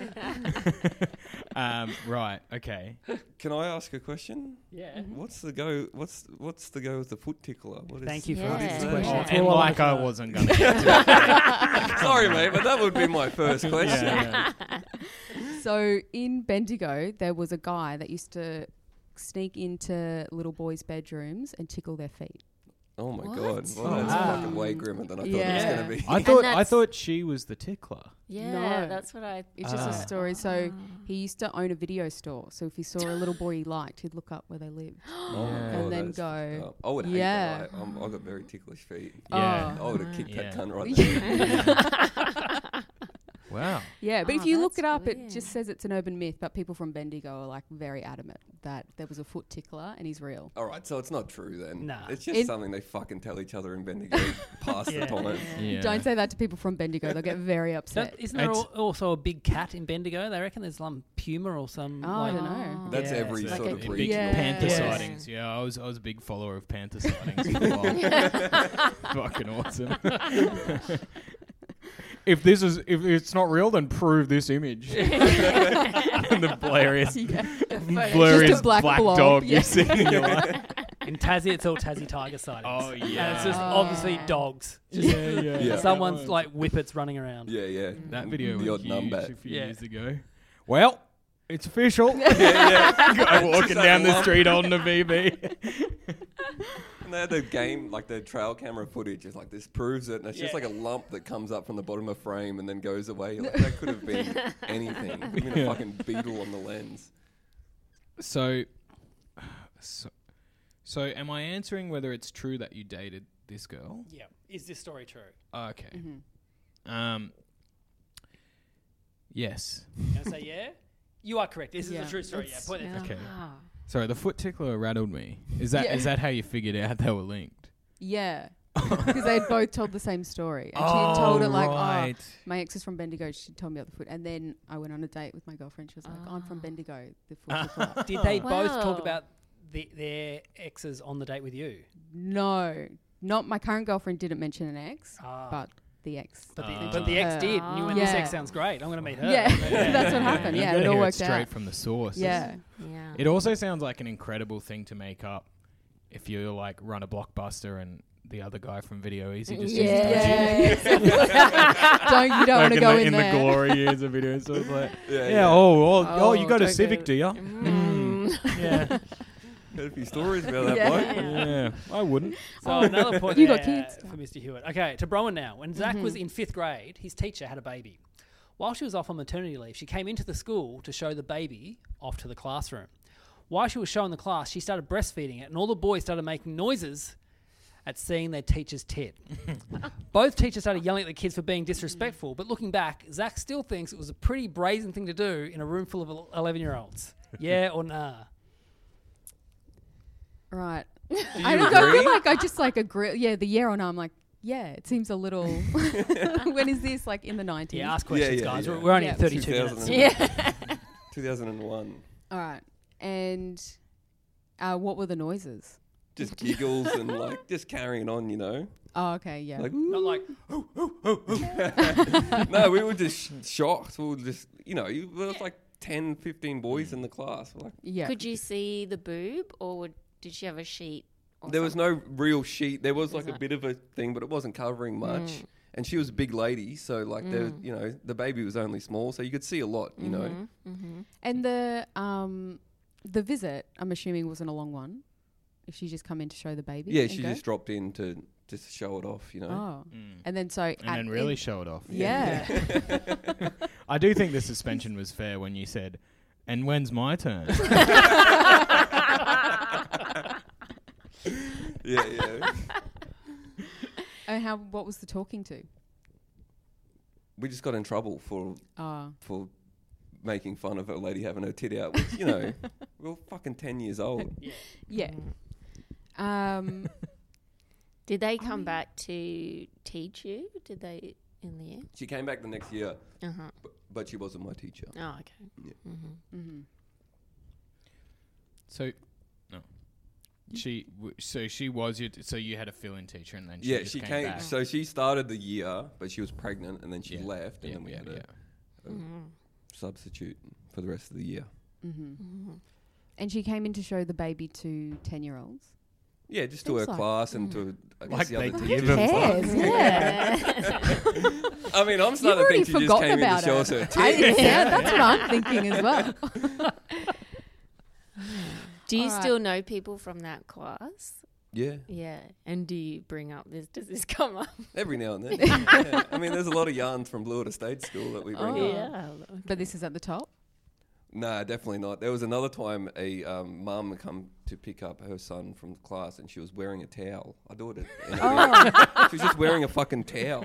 Right. Okay. Can I ask a question? Yeah. What's the go? What's the go with the foot tickler? What is Thank you for Yeah. asking this Oh, question. Oh, It's and all I like I want to know. wasn't going to get to it. Sorry, mate, but that would be my first question. Yeah. So in Bendigo, there was a guy that used to sneak into little boys' bedrooms and tickle their feet. Oh my What? god! Well, that's Wow. fucking way grimmer than I thought Yeah. it was going to be. I that's- thought she was the tickler. Yeah, No. that's what I... It's just a story. So he used to own a video store. So if he saw a little boy he liked, he'd look up where they lived. And then that's go, fucked up. I would hate yeah. that. I've got very ticklish feet. Yeah. Oh. I would have kicked Yeah. that cunt right there. Wow. Yeah, but Oh, if you look that's it up, it weird. just says it's an urban myth. But people from Bendigo are like very adamant that there was a foot tickler and he's real. All right, so it's not true then. Nah. It's just something they fucking tell each other in Bendigo past Yeah. the time. Yeah. Don't say that to people from Bendigo; they'll get very upset. Isn't there It's- also a big cat in Bendigo? They reckon there's some puma or some. Oh, I like, don't know. That's Yeah, every it's sort like of a Big region. Yeah. panther Yeah. sightings. Yeah, I was a big follower of panther sightings for a while. Fucking awesome. If it's not real, then prove this image. The blurriest Just a black blob, dog yeah. you've seen in your life. In Tassie, it's all Tassie tiger sightings. Oh, And yeah. it's just Oh. obviously dogs. Just Yeah. someone's like whippets running around. Yeah. That video The was odd huge numbat. a few Yeah. years ago. Well, it's official. Yeah. Guy walking Just that down the lump. street holding a VB. And they had the game, like the trail camera footage, is like this proves it, and it's just like a lump that comes up from the bottom of a frame and then goes away. Like, that could have been anything. It could have been a fucking beetle on the lens. So am I answering whether it's true that you dated this girl? Yeah. Is this story true? Okay. Yes. Can I say yeah? You are correct. This is Yeah. a true story. Yeah. Point it. Okay. Ah. Sorry, the foot tickler rattled me. Is that how you figured out they were linked? Yeah, because they both told the same story, and she had told it like, right. "Oh, my ex is from Bendigo." She told me about the foot, and then I went on a date with my girlfriend. She was like, "I'm from Bendigo." The foot tickler. Did they both Wow. talk about their exes on the date with you? No, not my current girlfriend. Didn't mention an ex, Ah. but the ex. But Ah. the ex Her. did. And you went, this Yeah. ex sounds great. I'm going to meet her. Yeah, that's what happened. You Yeah, gotta it all hear worked straight out. from the source. Yeah, Yeah. It also sounds like an incredible thing to make up if you like run a Blockbuster and the other guy from Video Easy just uses yeah. Dodgy. You don't want to go in the there. glory years of Video. So it's like, Yeah. oh, you go to don't Civic, go- do you? Yeah. Heard a few stories about that Yeah. bloke. Yeah, I wouldn't. So another point You there got kids. for Mr. Hewitt. Okay, to Bronwyn now. When Zach was in 5th grade, his teacher had a baby. While she was off on maternity leave, she came into the school to show the baby off to the classroom. While she was showing the class, she started breastfeeding it, and all the boys started making noises at seeing their teacher's tit. Both teachers started yelling at the kids for being disrespectful, but looking back, Zach still thinks it was a pretty brazen thing to do in a room full of 11-year-olds. Yeah or nah? Right. Do I you don't know, I agree? feel like I just like agree. Yeah, the yeah or no. I'm like, yeah, it seems a little. When is this? Like in the 90s? Yeah, ask questions, yeah, guys. yeah. We're only Yeah. at 32 2000. minutes. Yeah. 2001. All right. And what were the noises? Just giggles and like just carrying on, you know. Oh, okay, yeah. Like, Not like, no, we were just shocked. We were just, there was like 10, 15 boys in the class. We're like, yeah. Could you see the boob, or did she have a sheet? There was no real sheet. There was like a not. bit of a thing, but it wasn't covering much. And she was a big lady, so like the baby was only small, so you could see a lot, And the visit, I'm assuming, wasn't a long one. If she just come in to show the baby. Yeah, and she go? just dropped in to just show it off, Oh, and then so And then really show it off. Yeah. I do think the suspension was fair when you said, "And when's my turn?" yeah. And what was the talking to? We just got in trouble for making fun of a lady having her tit out, which, we were fucking 10 years old. Yeah. Did they come back to teach you? Did they in the end? She came back the next year, Uh-huh. but she wasn't my teacher. Oh, okay. Yeah. Mm-hmm. So, no. She was your. So you had a fill-in teacher, and then she came back. So she started the year, but she was pregnant, and then she left, and then we had a substitute for the rest of the year. And she came in to show the baby to 10-year-olds. Yeah, just to her class and to I guess the other give teachers. them Yeah. I mean, I'm You've starting to already think she just forgotten came in to about show it. us her tits. That's what I'm thinking as well. Do you All right. still know people from that class? Yeah, Yeah. And do you bring up this? Does this come up? every now and then. Yeah. I mean, there's a lot of yarns from Blewett Estate School that we bring up. Yeah. But this is at the top. Nah, definitely not. There was another time a mum come to pick up her son from class, and she was wearing a towel. I do it. She was just wearing a fucking towel.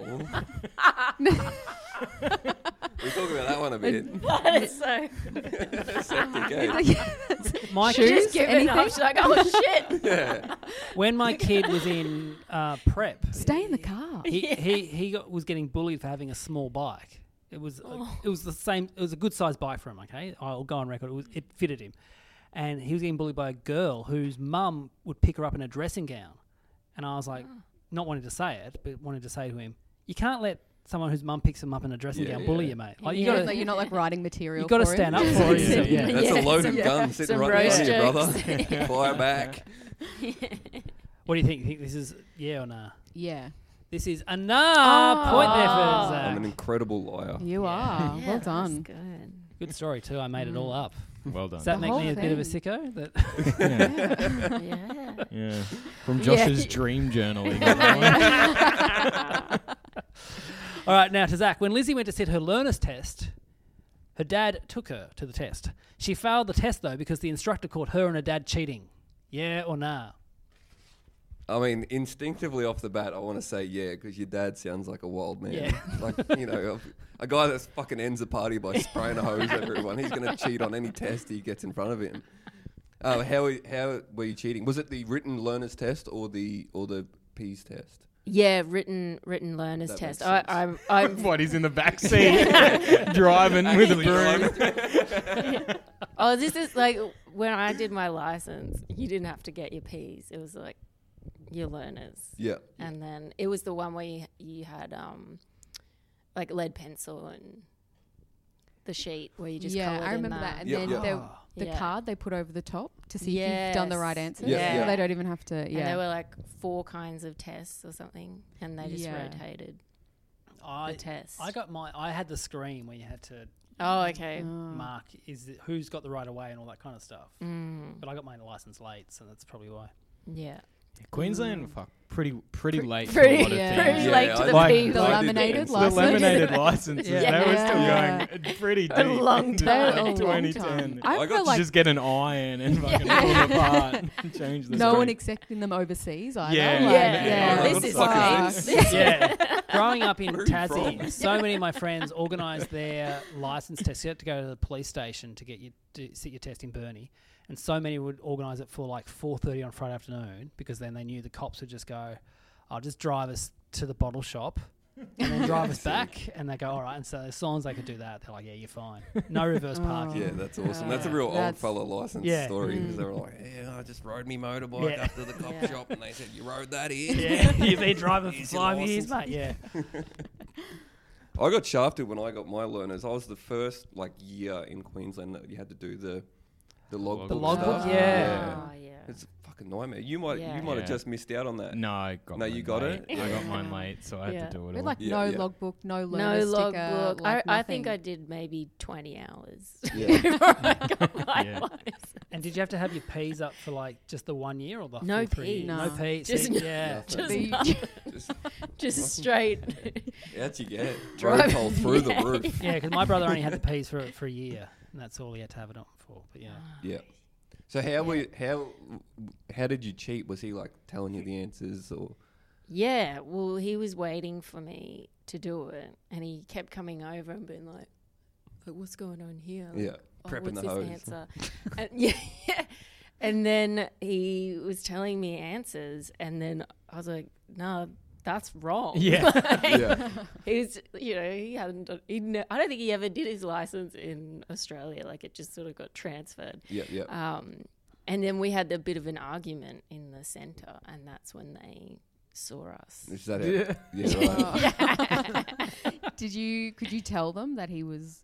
We talk about that one a bit. That is so. Septic, eh? my Shoes? Just giving up. She's like, oh shit. Yeah. when my kid was in prep, Stay in the car. he was getting bullied for having a small bike. It was the same. It was a good sized bike for him. Okay, I'll go on record. It fitted him, and he was getting bullied by a girl whose mum would pick her up in a dressing gown, and I was like, not wanting to say it, but wanted to say to him, you can't let someone whose mum picks him up in a dressing gown bully you, mate. Like, you Yeah. gotta, You're not like writing material. you got to for stand him. up for it. Yeah. That's a loaded some- gun sitting some right next roast to you, brother. jokes. Fire back. What do you think? You think this is yeah or nah? Yeah, This is a nah. Point there for I'm Zach. an incredible liar. you are. Yeah, Well that's done. good. Good story too. I made it all up. Well done. Does that The make whole me a bit of a thing. sicko? That Yeah. Yeah. From Josh's dream journal. He got that one. All right, now to Zach. When Lizzie went to sit her learner's test, her dad took her to the test. She failed the test, though, because the instructor caught her and her dad cheating. Yeah or nah? I mean, instinctively off the bat, I want to say yeah, because your dad sounds like a wild man. Yeah. Like, a guy that fucking ends a party by spraying a hose at everyone. He's going to cheat on any test he gets in front of him. How were you cheating? Was it the written learner's test or the P's test? Yeah, written learner's That test. makes I'm What, he's in the back seat driving with a broom? Oh, this is like when I did my license, you didn't have to get your P's. It was like your learners. Yeah. And then it was the one where you had like lead pencil and the sheet where you just Yeah, coloured I remember in that. And Yep, then yep. the Yeah. card they put over the top to see if you've done the right Yes. answers. Yeah, yeah. They don't even have to. And Yeah. there were like 4 kinds of tests or something, and they just Yeah. rotated I the test. I had the screen where you had to Oh, okay. mark who's got the right of way and all that kind of stuff. Mm, But I got my license late, so that's probably why. yeah. Queensland, pretty late for Pretty, a lot of yeah. things. pretty late to the like- P. The I did laminated that. The license. laminated licenses, Yeah. they were Yeah. still going pretty deep. A long into time. A long 2010. time. I I got feel to like Just get an iron and fucking pull them apart and change the no screen. one accepting them overseas either. Yeah. Like, Yeah, What this the is fuck is great. Yeah. Growing up in Where are you Tassie, from? so many of my friends organised their license tests. You had to go to the police station to sit your test in Burnie. And so many would organise it for like 4:30 on Friday afternoon because then they knew the cops would just go, I'll just drive us to the bottle shop and then drive us back. And they go, all right. And so as long as they could do that, they're like, yeah, you're fine. No reverse parking. Yeah, that's awesome. That's a real old fella license Yeah. story. Because they were like, I just rode me motorbike Yeah. up to the cop Yeah. shop, and they said, you rode that here? Yeah, you've been driving for Here's your 5 years, license. mate. Yeah. I got shafted when I got my learners. I was the first year in Queensland that you had to do the logbook. The logbook, stuff. yeah. Oh, yeah. It's a fucking nightmare. You might Yeah. have Yeah. just missed out on that. No, I got No, mine you got late. it? I got mine late, so I had Yeah. to do it With all. like Yeah, no yeah. logbook, no No learner sticker, logbook. like I think I nothing. did maybe 20 hours Yeah. before I got my Yeah. license. And did you have to have your P's up for like just the 1 year or the No full 3 years? Ps. No No. P's. Just See, no- yeah. Nothing. Just, Just, just straight. how'd you get? Drive- Road toll through the Yeah. roof. Yeah, because my brother only had the P's for a year, and that's all he had to have it on for. But yeah. Yeah. So how did you cheat? Was he like telling you the answers or? Yeah, well, he was waiting for me to do it, and he kept coming over and being like, what's going on here? Like, Yeah, prepping what's the this hose. answer? And, yeah. And then he was telling me answers, and then I was like, no, that's wrong. Yeah. Yeah. He's, he hadn't done, I don't think he ever did his license in Australia. Like, it just sort of got transferred. Yeah. And then we had a bit of an argument in the centre, and that's when they saw us. Is that it? Yeah. Right. Could you tell them that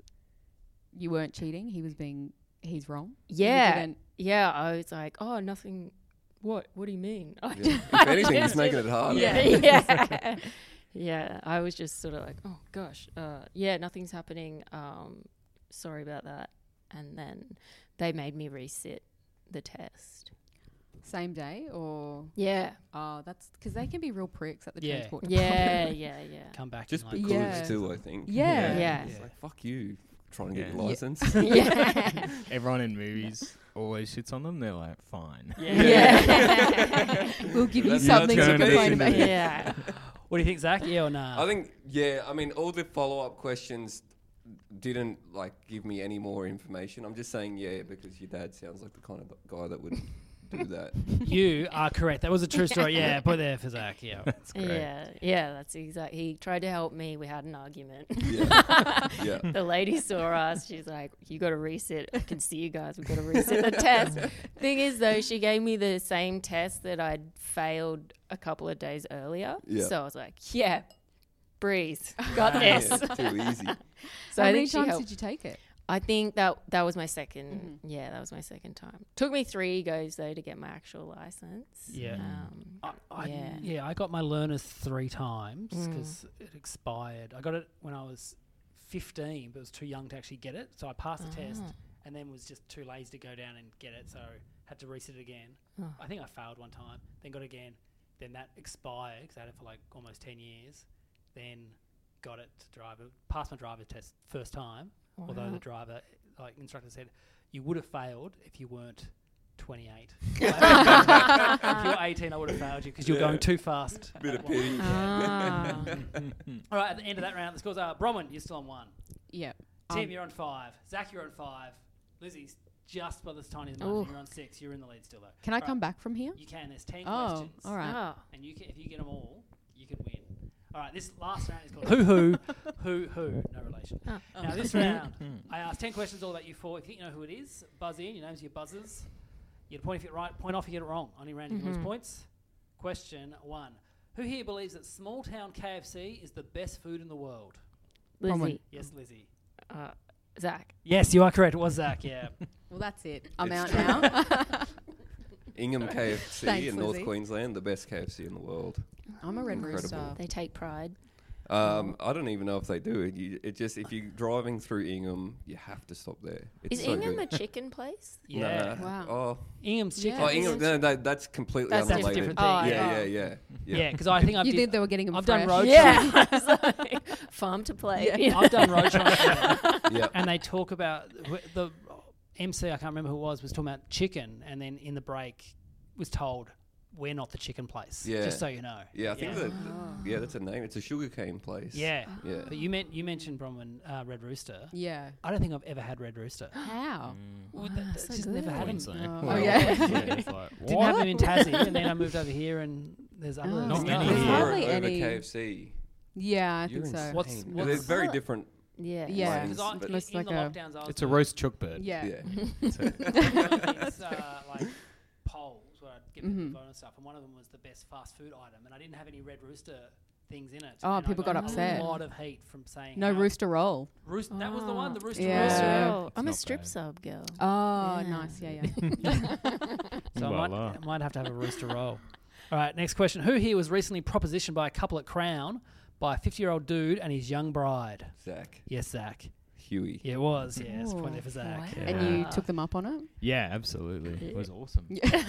you weren't cheating? He's wrong. You Yeah. didn't- Yeah, I was like, oh, nothing. What do you mean? Yeah. If anything, he's making it harder. Yeah. Yeah, I was just sort of like, oh, gosh. Yeah, nothing's happening. Sorry about that. And then they made me resit the test. Same day or Yeah. oh, that's because they can be real pricks at the Yeah. transport. Yeah, department. yeah. Come back. Just and, like, because Yeah. too, I think. Yeah. Yeah. It's like, fuck you, trying to get Yeah. your license. Yeah. Everyone in movies always shits on them. They're like, fine. Yeah. We'll give you That's something to gonna be complain it. about. Yeah. What do you think, Zach? Yeah or nah? I think, yeah, I mean, all the follow-up questions didn't, give me any more information. I'm just saying, yeah, because your dad sounds like the kind of guy that would do that. You are correct. That was a true story. Yeah, put it there for Zach. Yeah. That's great. Yeah, that's exactly. He tried to help me. We had an argument. Yeah. Yeah. The lady saw us. She's like, you got to reset. I can see you guys. We've got to reset the test. Thing is, though, she gave me the same test that I'd failed a couple of days earlier. Yeah. So I was like, yeah, breeze. Got this. Yeah, it's too easy. So How I many think she times helped. did you take it? I think that was my second. Yeah, that was my second time. Took me 3 goes, though, to get my actual license. Yeah. Yeah. Yeah, I got my learners 3 times because it expired. I got it when I was 15, but was too young to actually get it. So I passed the test and then was just too lazy to go down and get it. So had to resit it again. I think I failed one time, then got it again. Then that expired because I had it for almost 10 years. Then got it to drive it. Passed my driver test first time, although the driver, instructor said, you would have failed if you weren't 28. If you were 18, I would have failed you because you were going too fast. Bit at of one pity. point. Ah. All right, at the end of that round, the scores are Bronwyn, you're still on 1. Yeah. Tim, you're on 5. Zach, you're on 5. Lizzie's just by this tiny margin. Ooh. You're on 6. You're in the lead still, though. Can I All come right, back from here? You can. There's 10 Oh, questions. all right. Oh. And you can, if you get them all, you can win. All right, this last round is called Who. No relation. Oh. Now, this round, I ask 10 questions all about you 4. If you think you know who it is, buzz in. Your name's your buzzers. You get a point if you get it right, point off if you get it wrong. Only round you can lose points. Question 1. Who here believes that small town KFC is the best food in the world? Lizzie. Yes, Lizzie. Zach. Yes, you are correct. It was Zach, yeah. Well, that's it. I'm It's out true. now. Ingham KFC Thanks, in North Lizzie. Queensland, the best KFC in the world. I'm a red Incredible. rooster. They take pride. I don't even know if they do it. It just, if you're driving through Ingham, you have to stop there. It's Is so Ingham good. a chicken place? Yeah. Nah. Wow. Oh, Ingham's chicken. Yeah. oh, Ingham. No, that's completely That's unrelated. different Oh, thing. Yeah. Yeah, because I think I've You did- think they were getting them I've fresh? done road Yeah. I was like, farm to plate. Yeah. I've done road shows, Yeah. and they talk about the MC. I can't remember who it was talking about chicken, and then in the break was told we're not the chicken place. Yeah. Just so you know. Yeah, I think Yeah. that's a name. It's a sugarcane place. Yeah. Yeah. But you mentioned Bronwyn Red Rooster. Yeah. I don't think I've ever had Red Rooster. How? so just good. never had them. Queensland. Oh, yeah. It's like, Didn't have them in Tassie, and then I moved over here, and there's other. Oh. Not stuff. many There's here. hardly over any. KFC. Yeah, I think You're so. insane. They're very different. Yeah. Yeah. lanes, Because but- in Almost the like a- lockdowns, I was It's a doing roast chook bird. Yeah. Yeah. these, like polls where I'd get people to vote and stuff, and one of them was the best fast food item, and I didn't have any Red Rooster things in it. Oh, and I people got upset. A lot of heat from saying No how- rooster roll. That was the one. The rooster Yeah. roast. Well, I'm a not strip bad. sub girl. Oh, Yeah. nice. Yeah, So I Voila. might have to have a rooster roll. All right, next question. Who here was recently propositioned by a couple at Crown by a 50-year-old dude and his young bride? Zach. Yes, Zach. Huey. Yeah, it was. Yes, point there for Zach. Wow. Yeah. And you took them up on it? Yeah, absolutely. It was awesome.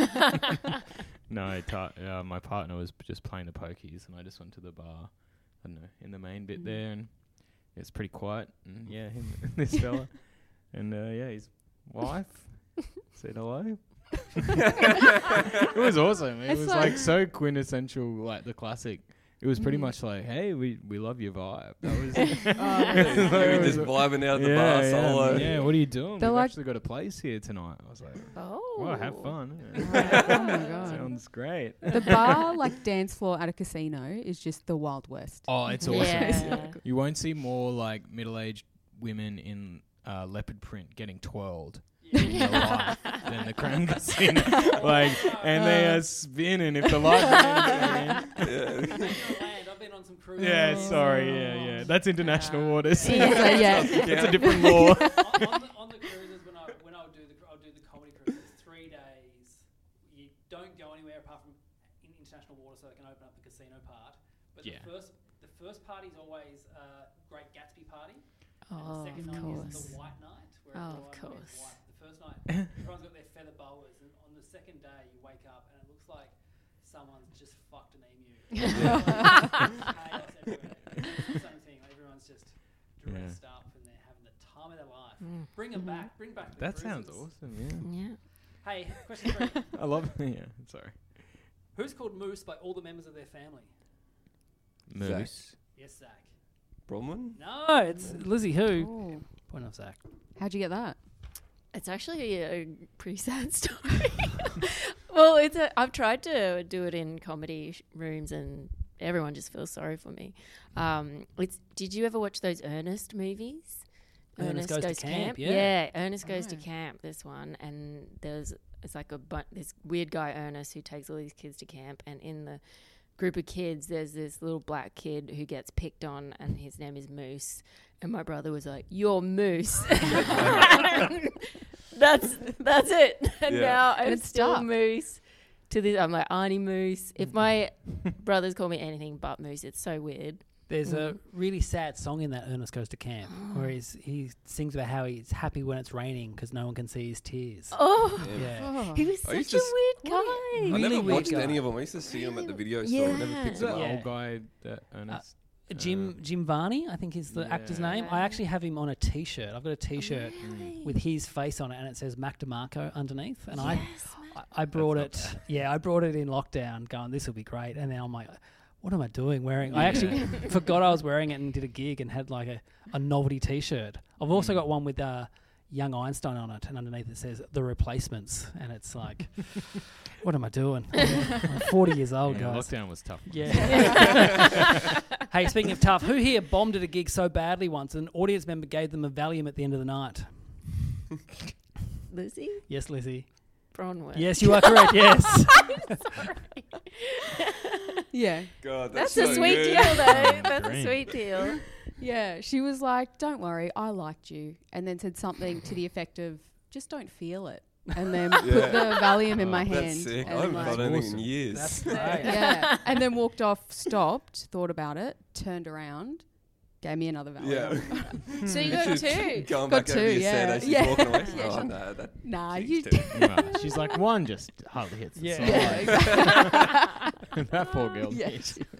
No, my partner was just playing the pokies, and I just went to the bar, I don't know, in the main bit there, and it's pretty quiet. And yeah, him, this fella, and yeah, his wife said hello. It was awesome. It It's was like- like so quintessential, like the classic. It was pretty much like, hey, we love your vibe. That was Huey just vibing out at the bar solo. Yeah, what are you doing? They're We've like- actually got a place here tonight. I was like, Oh. well, have fun. Oh my God. Sounds great. The bar, like dance floor at a casino, is just the Wild West. Oh, it's awesome. Yeah. You won't see more like middle-aged women in leopard print getting twirled in your life than the Crown Casino. Like, and they are spinning if the lights are in. I've been on some cruises. Yeah, sorry, yeah. That's international waters. Yeah. It's a different law. on the cruises, when I would do the comedy cruises, 3 days. You don't go anywhere apart from in international water, so they can open up the casino part. But Yeah. the first party is always Great Gatsby party. Oh, and the second of night course. is the white night. Where Oh, of everyone course. is white. The first night, everyone's got their feather boas, and on the second day, you wake up and it looks like someone's just fucked an emu. Chaos everywhere. It's the same thing. Everyone's just dressed up and they're having the time of their life. Bring them back. Bring back the That sounds cruises. awesome, yeah. Yeah. Hey, question 3. I love yeah, sorry. Who's called Moose by all the members of their family? Moose. Yes, Zach. Bronwyn? No, it's Lizzie who. Oh. Point of Zach. How'd you get that? It's actually a pretty sad story. Well, I've tried to do it in comedy rooms and everyone just feels sorry for me. Did you ever watch those Ernest movies? Ernest Goes to Camp, yeah. Yeah, Ernest Goes to Oh. Camp, this one. And it's like this weird guy, Ernest, who takes all these kids to camp. And in the group of kids, there's this little black kid who gets picked on and his name is Moose. And my brother was like, "You're Moose." That's it. And Yeah. now I'm it's still stuck. Moose. To this, I'm like Arnie Moose. If my brothers call me anything but Moose, it's so weird. There's a really sad song in that Ernest Goes to Camp where he sings about how he's happy when it's raining because no one can see his tears. Oh, Yeah. Oh. he was I such used a to weird guy. I Really never weird watched guy. any of them. I used to see them at the video store. I never Yeah. picked Is that them the up. old guy that Ernest? Jim Varney, I think is the actor's Yeah. name. I actually have him on a T-shirt. I've got a T-shirt with his face on it, and it says Mac DeMarco underneath. And I brought it. Yeah, I brought it in lockdown, going, this will be great. And now I'm like, what am I doing wearing? I actually forgot I was wearing it and did a gig and had like a novelty T-shirt. I've also got one with Young Einstein on it, and underneath it says The Replacements, and it's like, what am I doing? I'm 40 years old, Yeah, guys. lockdown was tough. Yeah. Hey, speaking of tough, who here bombed at a gig so badly once an audience member gave them a Valium at the end of the night? Lizzie Yes, Lizzie. Bronwyn. Yes, you are correct. Yes. Yeah. God, That's so a sweet good. deal, though. That's a Green. sweet deal. Yeah. She was like, "Don't worry, I liked you," and then said something to the effect of, "Just don't feel it," and then put Yeah. the Valium in my hand. That's sick. I and haven't like- felt anything in awesome. years. That's great. yeah, and then walked off, stopped, thought about it, turned around, gave me another Valium. Yeah. So you got She's two. Going Got back two, over your yeah. set as she's Yeah. walking away. Yeah, Oh, she- no, that Nah, cheeks you too. Well, she's like, one just hardly hits the Yeah. side. Yeah, exactly. That poor girl. Yeah.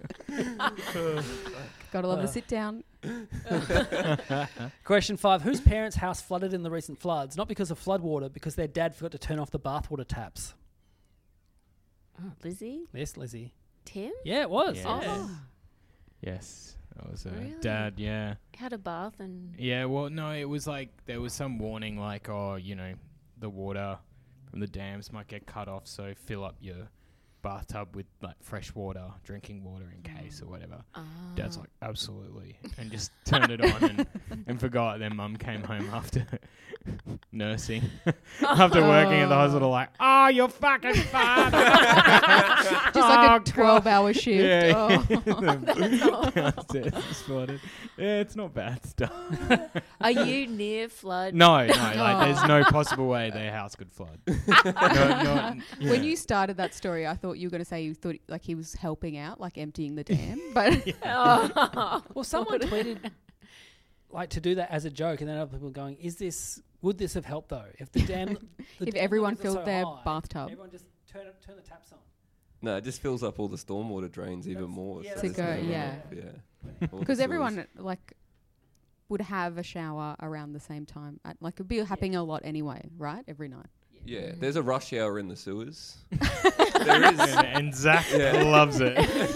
Gotta love the sit down. Question 5. Whose parents' house flooded in the recent floods? Not because of floodwater, because their dad forgot to turn off the bathwater taps. Oh, Lizzie? Yes, Lizzie. Tim? Yeah, it was. Yes. Yeah. Oh, Yes, that was Really? dad. Yeah. had a bath and... Yeah. Well, no, it was like there was some warning, like, oh, you know, the water from the dams might get cut off, so fill up your bathtub with like fresh water, drinking water in case or whatever. Dad's like, absolutely, and just turned it on and forgot. Then Mum came home after nursing, after working at the hospital, like, oh, you're fucking father. Just like a 12-hour shift. Yeah. Oh. Downstairs exploded. Yeah, it's not bad stuff. Are you near flood? No, like there's no possible way their house could flood. When you started that story, I thought you were going to say you thought like he was helping out, like emptying the dam. But Well, someone tweeted like to do that as a joke, and then other people were going, would this have helped though? If the dam, if everyone filled their bathtub. everyone just turn the taps on. No, it just fills up all the stormwater drains even more. yeah, so To it's go, gonna yeah. run off, yeah. All the Because sewers. everyone like would have a shower around the same time. Like it'd be happening a lot anyway, right? Every night. Yeah, there's a rush hour in the sewers. There is. and Zach loves it.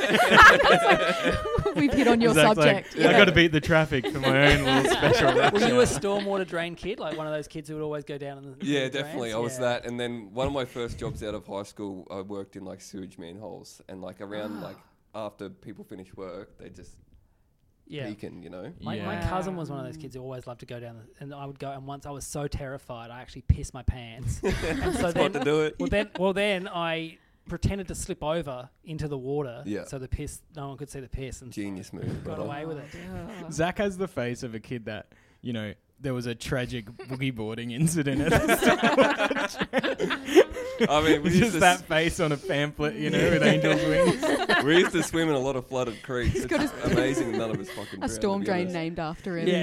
We've hit on your Zach's subject. like, I got to beat the traffic for my own little special. Were you a stormwater drain kid, like one of those kids who would always go down in the Yeah, the drains? definitely. I was that. And then one of my first jobs out of high school, I worked in like sewage manholes. And like around like after people finish work, they just peeking, you know? My cousin was one of those kids who always loved to go down, and I would go. And once I was so terrified, I actually pissed my pants. And so then, to do it. well, then I pretended to slip over into the water, Yeah. so no one could see the piss, and Genius move. got brother. away with it. Zach has the face of a kid that, you know, there was a tragic boogie boarding incident at the I mean, we used just to that face on a pamphlet, you know, with angel's wings. we used to swim in a lot of flooded creeks. It's amazing none of us fucking A drowned, storm to be drain honest. named after him.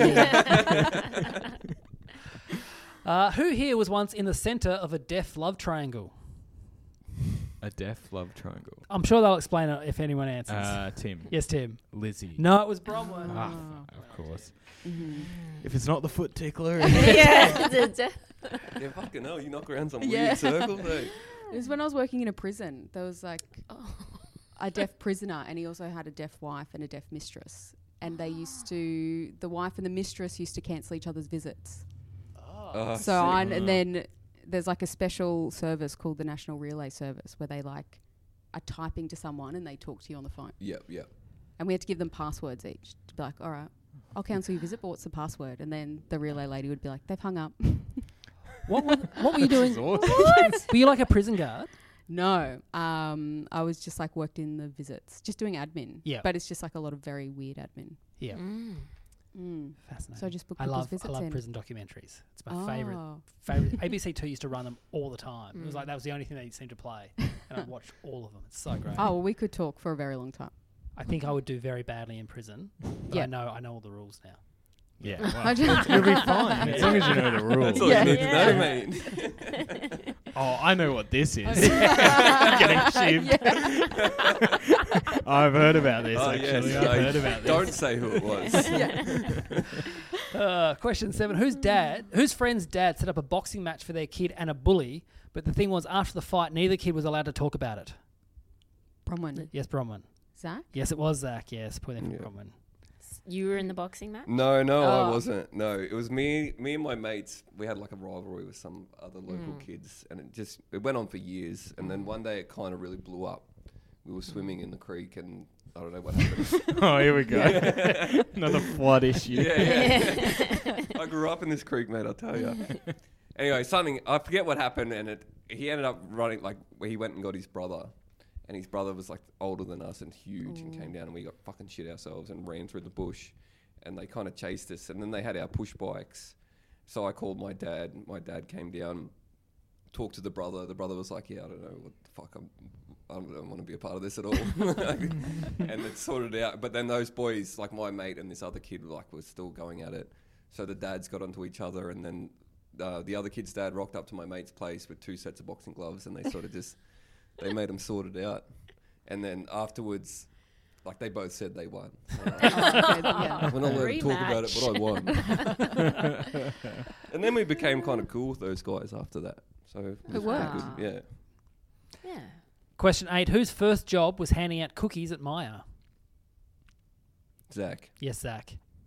Who here was once in the centre of a deaf love triangle? A deaf love triangle. I'm sure they'll explain it if anyone answers. Tim. Yes, Tim. Lizzie. No, it was Bronwyn. Of course. If it's not the foot tickler. Yeah. Yeah, fucking hell, you knock around some Yeah. weird circles, eh? It was when I was working in a prison. There was like a deaf prisoner, and he also had a deaf wife and a deaf mistress. And they used to, the wife and the mistress used to cancel each other's visits. Oh, So and then there's like a special service called the National Relay Service where they like are typing to someone and they talk to you on the phone. Yep. And we had to give them passwords each to be like, all right, I'll cancel your visit, but what's the password? And then the relay lady would be like, they've hung up. What were you doing? Were you like a prison guard? No, I was just like worked in the visits, just doing admin. Yeah. But it's just like a lot of very weird admin. Yeah. Mm. Fascinating. So I just book I people's love visits in. prison documentaries. It's my favorite. Oh. ABC2 used to run them all the time. It was like that was the only thing they seemed to play, and I watched all of them. It's so great. Oh, well, we could talk for a very long time. I think I would do very badly in prison, but Yeah. I know all the rules now. Yeah. I just- You'll be fine as long as you know the rules. That's all Yeah. you need to know, mate. Oh, I know what this is. Getting shivved. I've heard about this, Oh, actually. yes. I've heard about this. Don't say who it was. Question 7: Whose friend's dad set up a boxing match for their kid and a bully? But the thing was, after the fight, neither kid was allowed to talk about it. Bronwyn. Yes, Bronwyn. Zach? Yes, it was Zach. Yes, point there for Yeah. Bronwyn. You were in the boxing match? No, I Oh. wasn't. No, it was me and my mates. We had like a rivalry with some other local kids, and it went on for years. And then one day it kind of really blew up. We were swimming in the creek, and I don't know what happened. Oh, here we go. Another flood issue. Yeah. I grew up in this creek, mate. I'll tell you. Anyway, I forget what happened, and he ended up running he went and got his brother. And his brother was like older than us and huge and came down and we got fucking shit ourselves and ran through the bush. And they kind of chased us. And then they had our push bikes. So I called my dad. My dad came down, talked to the brother. The brother was like, yeah, I don't know what the fuck. I don't want to be a part of this at all. And it sorted out. But then those boys, like my mate and this other kid, were still going at it. So the dads got onto each other. And then the other kid's dad rocked up to my mate's place with 2 sets of boxing gloves. And they sort of just... They made them sort it out. And then afterwards, they both said they won. Okay, yeah. We're not allowed to talk about it, but I won. And then we became kind of cool with those guys after that. So it was worked. pretty good. Yeah. Yeah. Question 8: Whose first job was handing out cookies at Maya? Zach. Yes, Zach.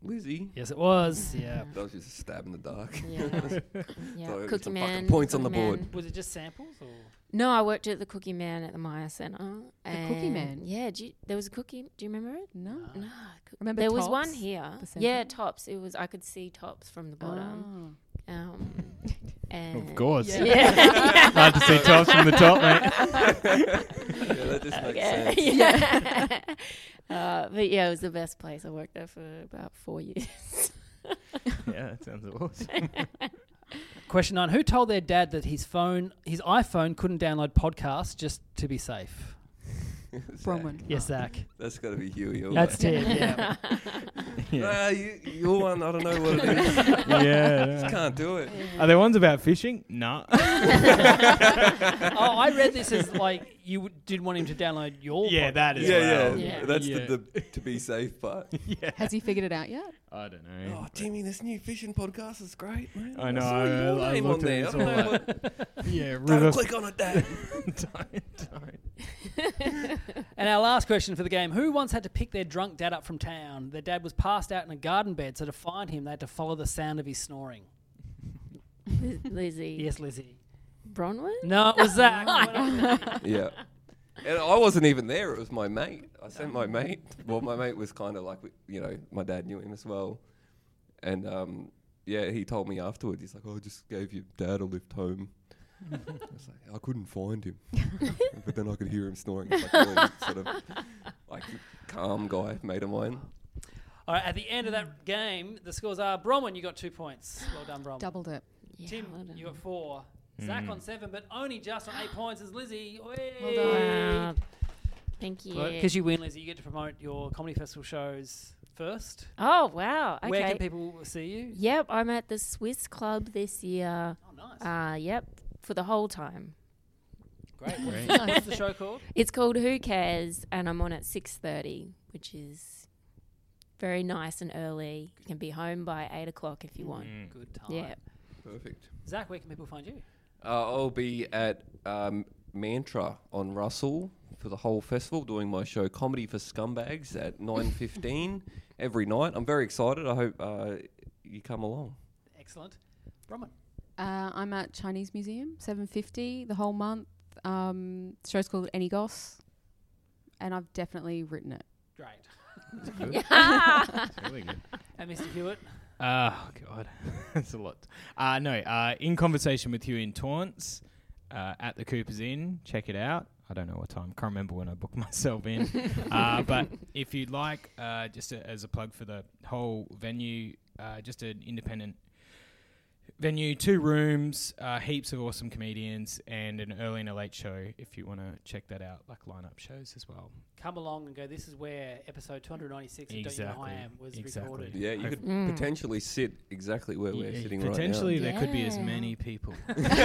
Lizzie. Yes, it was. Yeah. That was just a stab in the dark. Yeah. Yeah. So Cookie some Man. fucking points on the Cookie board. Man. Was it just samples or? No, I worked at the Cookie Man at the Maya Centre. The Cookie Man? Yeah. There was a cookie. Do you remember it? No. No. Remember there was Tops? one here. The centre? Yeah, Tops. It was. I could see Tops from the bottom. And Of course. Yeah. Hard to see tops from the top, mate. Yeah, that just makes sense. Yeah. But yeah, it was the best place. I worked there for about 4 years. Yeah, that sounds awesome. Question 9. Who told their dad that his iPhone couldn't download podcasts just to be safe? Bronwyn. Yes, Zach. That's got to be Huey. That's Ted, yeah. Nah, your one, I don't know what it is. Yeah. Just can't do it. Are there ones about fishing? Nah. I read this as like you did want him to download your podcast. that is Yeah. Yeah. That's Yeah. the to be safe part. Has he figured it out yet? I don't know. Oh, Timmy, this new fishing podcast is great, man. I know. saw your I name on looked at there. it, I it's don't know all what- Yeah, Don't River. click on it, Dad. don't. And our last question for the game. Who once had to pick their drunk dad up from town? Their dad was passed out in a garden bed, so to find him, they had to follow the sound of his snoring. Lizzie. Yes, Lizzie. Bronwyn? No, it was Zach. Yeah. And I wasn't even there. It was my mate. I sent my mate. Well, my mate was kind of like, my dad knew him as well. And, he told me afterwards, he's like, I just gave your dad a lift home. I was like, I couldn't find him. But then I could hear him snoring. It's like really sort of like calm guy, mate of mine. All right, at the end of that game, the scores are Bronwyn, you got 2 points. Well done, Bronwyn. Doubled it. Yeah, Tim, well done. you got 4. Zach on 7, but only just on 8 points is Lizzie. Well done. Wow. Thank you. Because you win, Lizzie, you get to promote your comedy festival shows first. Oh, wow. Okay. Where can people see you? Yep, I'm at the Swiss Club this year. Oh, nice. Yep, for the whole time. Great. Great. What's the show called? It's called Who Cares, and I'm on at 6:30, which is very nice and early. You can be home by 8 o'clock if you want. Good time. Yeah. Perfect. Zach, where can people find you? I'll be at Mantra on Russell for the whole festival, doing my show Comedy for Scumbags at 9:15 every night. I'm very excited. I hope you come along. Excellent. Bronwyn. I'm at Chinese Museum, 7:50 the whole month. The show's called Any Goss, and I've definitely written it. Great. Really good. And Mr. Hewitt. Oh, God. That's a lot. In Conversation with Huey and Taunts at the Cooper's Inn. Check it out. I don't know what time. Can't remember when I booked myself in. But if you'd like, as a plug for the whole venue, just an independent venue, 2 rooms, heaps of awesome comedians, and an early and a late show if you want to check that out, like line-up shows as well. Come along and go, this is where episode 296 of Don't You Know Who I Am was recorded. Yeah, you could potentially sit exactly where we're sitting right now. Potentially there could be as many people.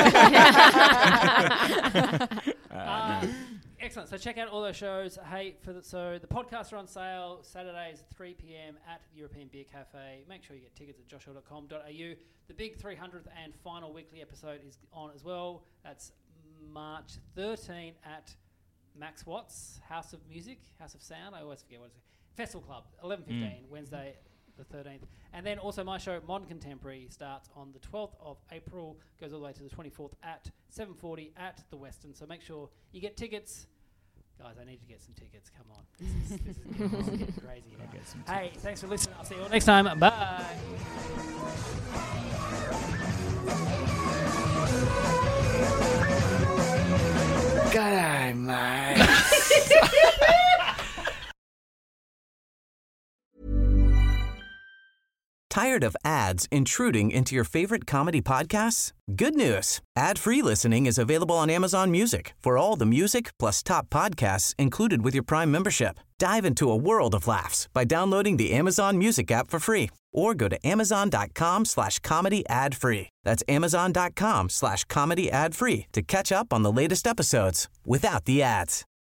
Excellent. So check out all those shows. Hey, so the podcasts are on sale Saturdays at 3 p.m. at the European Beer Cafe. Make sure you get tickets at joshua.com.au. The big 300th and final weekly episode is on as well. That's March 13 at Max Watts, House of Sound. I always forget what it's. Festival Club, 11:15, Wednesday the 13th. And then also my show, Modern Contemporary, starts on the 12th of April, goes all the way to the 24th at 7:40 at the Western. So make sure you get tickets. Guys, I need to get some tickets. Come on. This is getting crazy now. Hey, thanks for listening. I'll see you all next time. Bye. G'day, mate. Tired of ads intruding into your favorite comedy podcasts? Good news. Ad-free listening is available on Amazon Music for all the music plus top podcasts included with your Prime membership. Dive into a world of laughs by downloading the Amazon Music app for free or go to amazon.com/comedy ad-free. That's amazon.com/comedy ad-free to catch up on the latest episodes without the ads.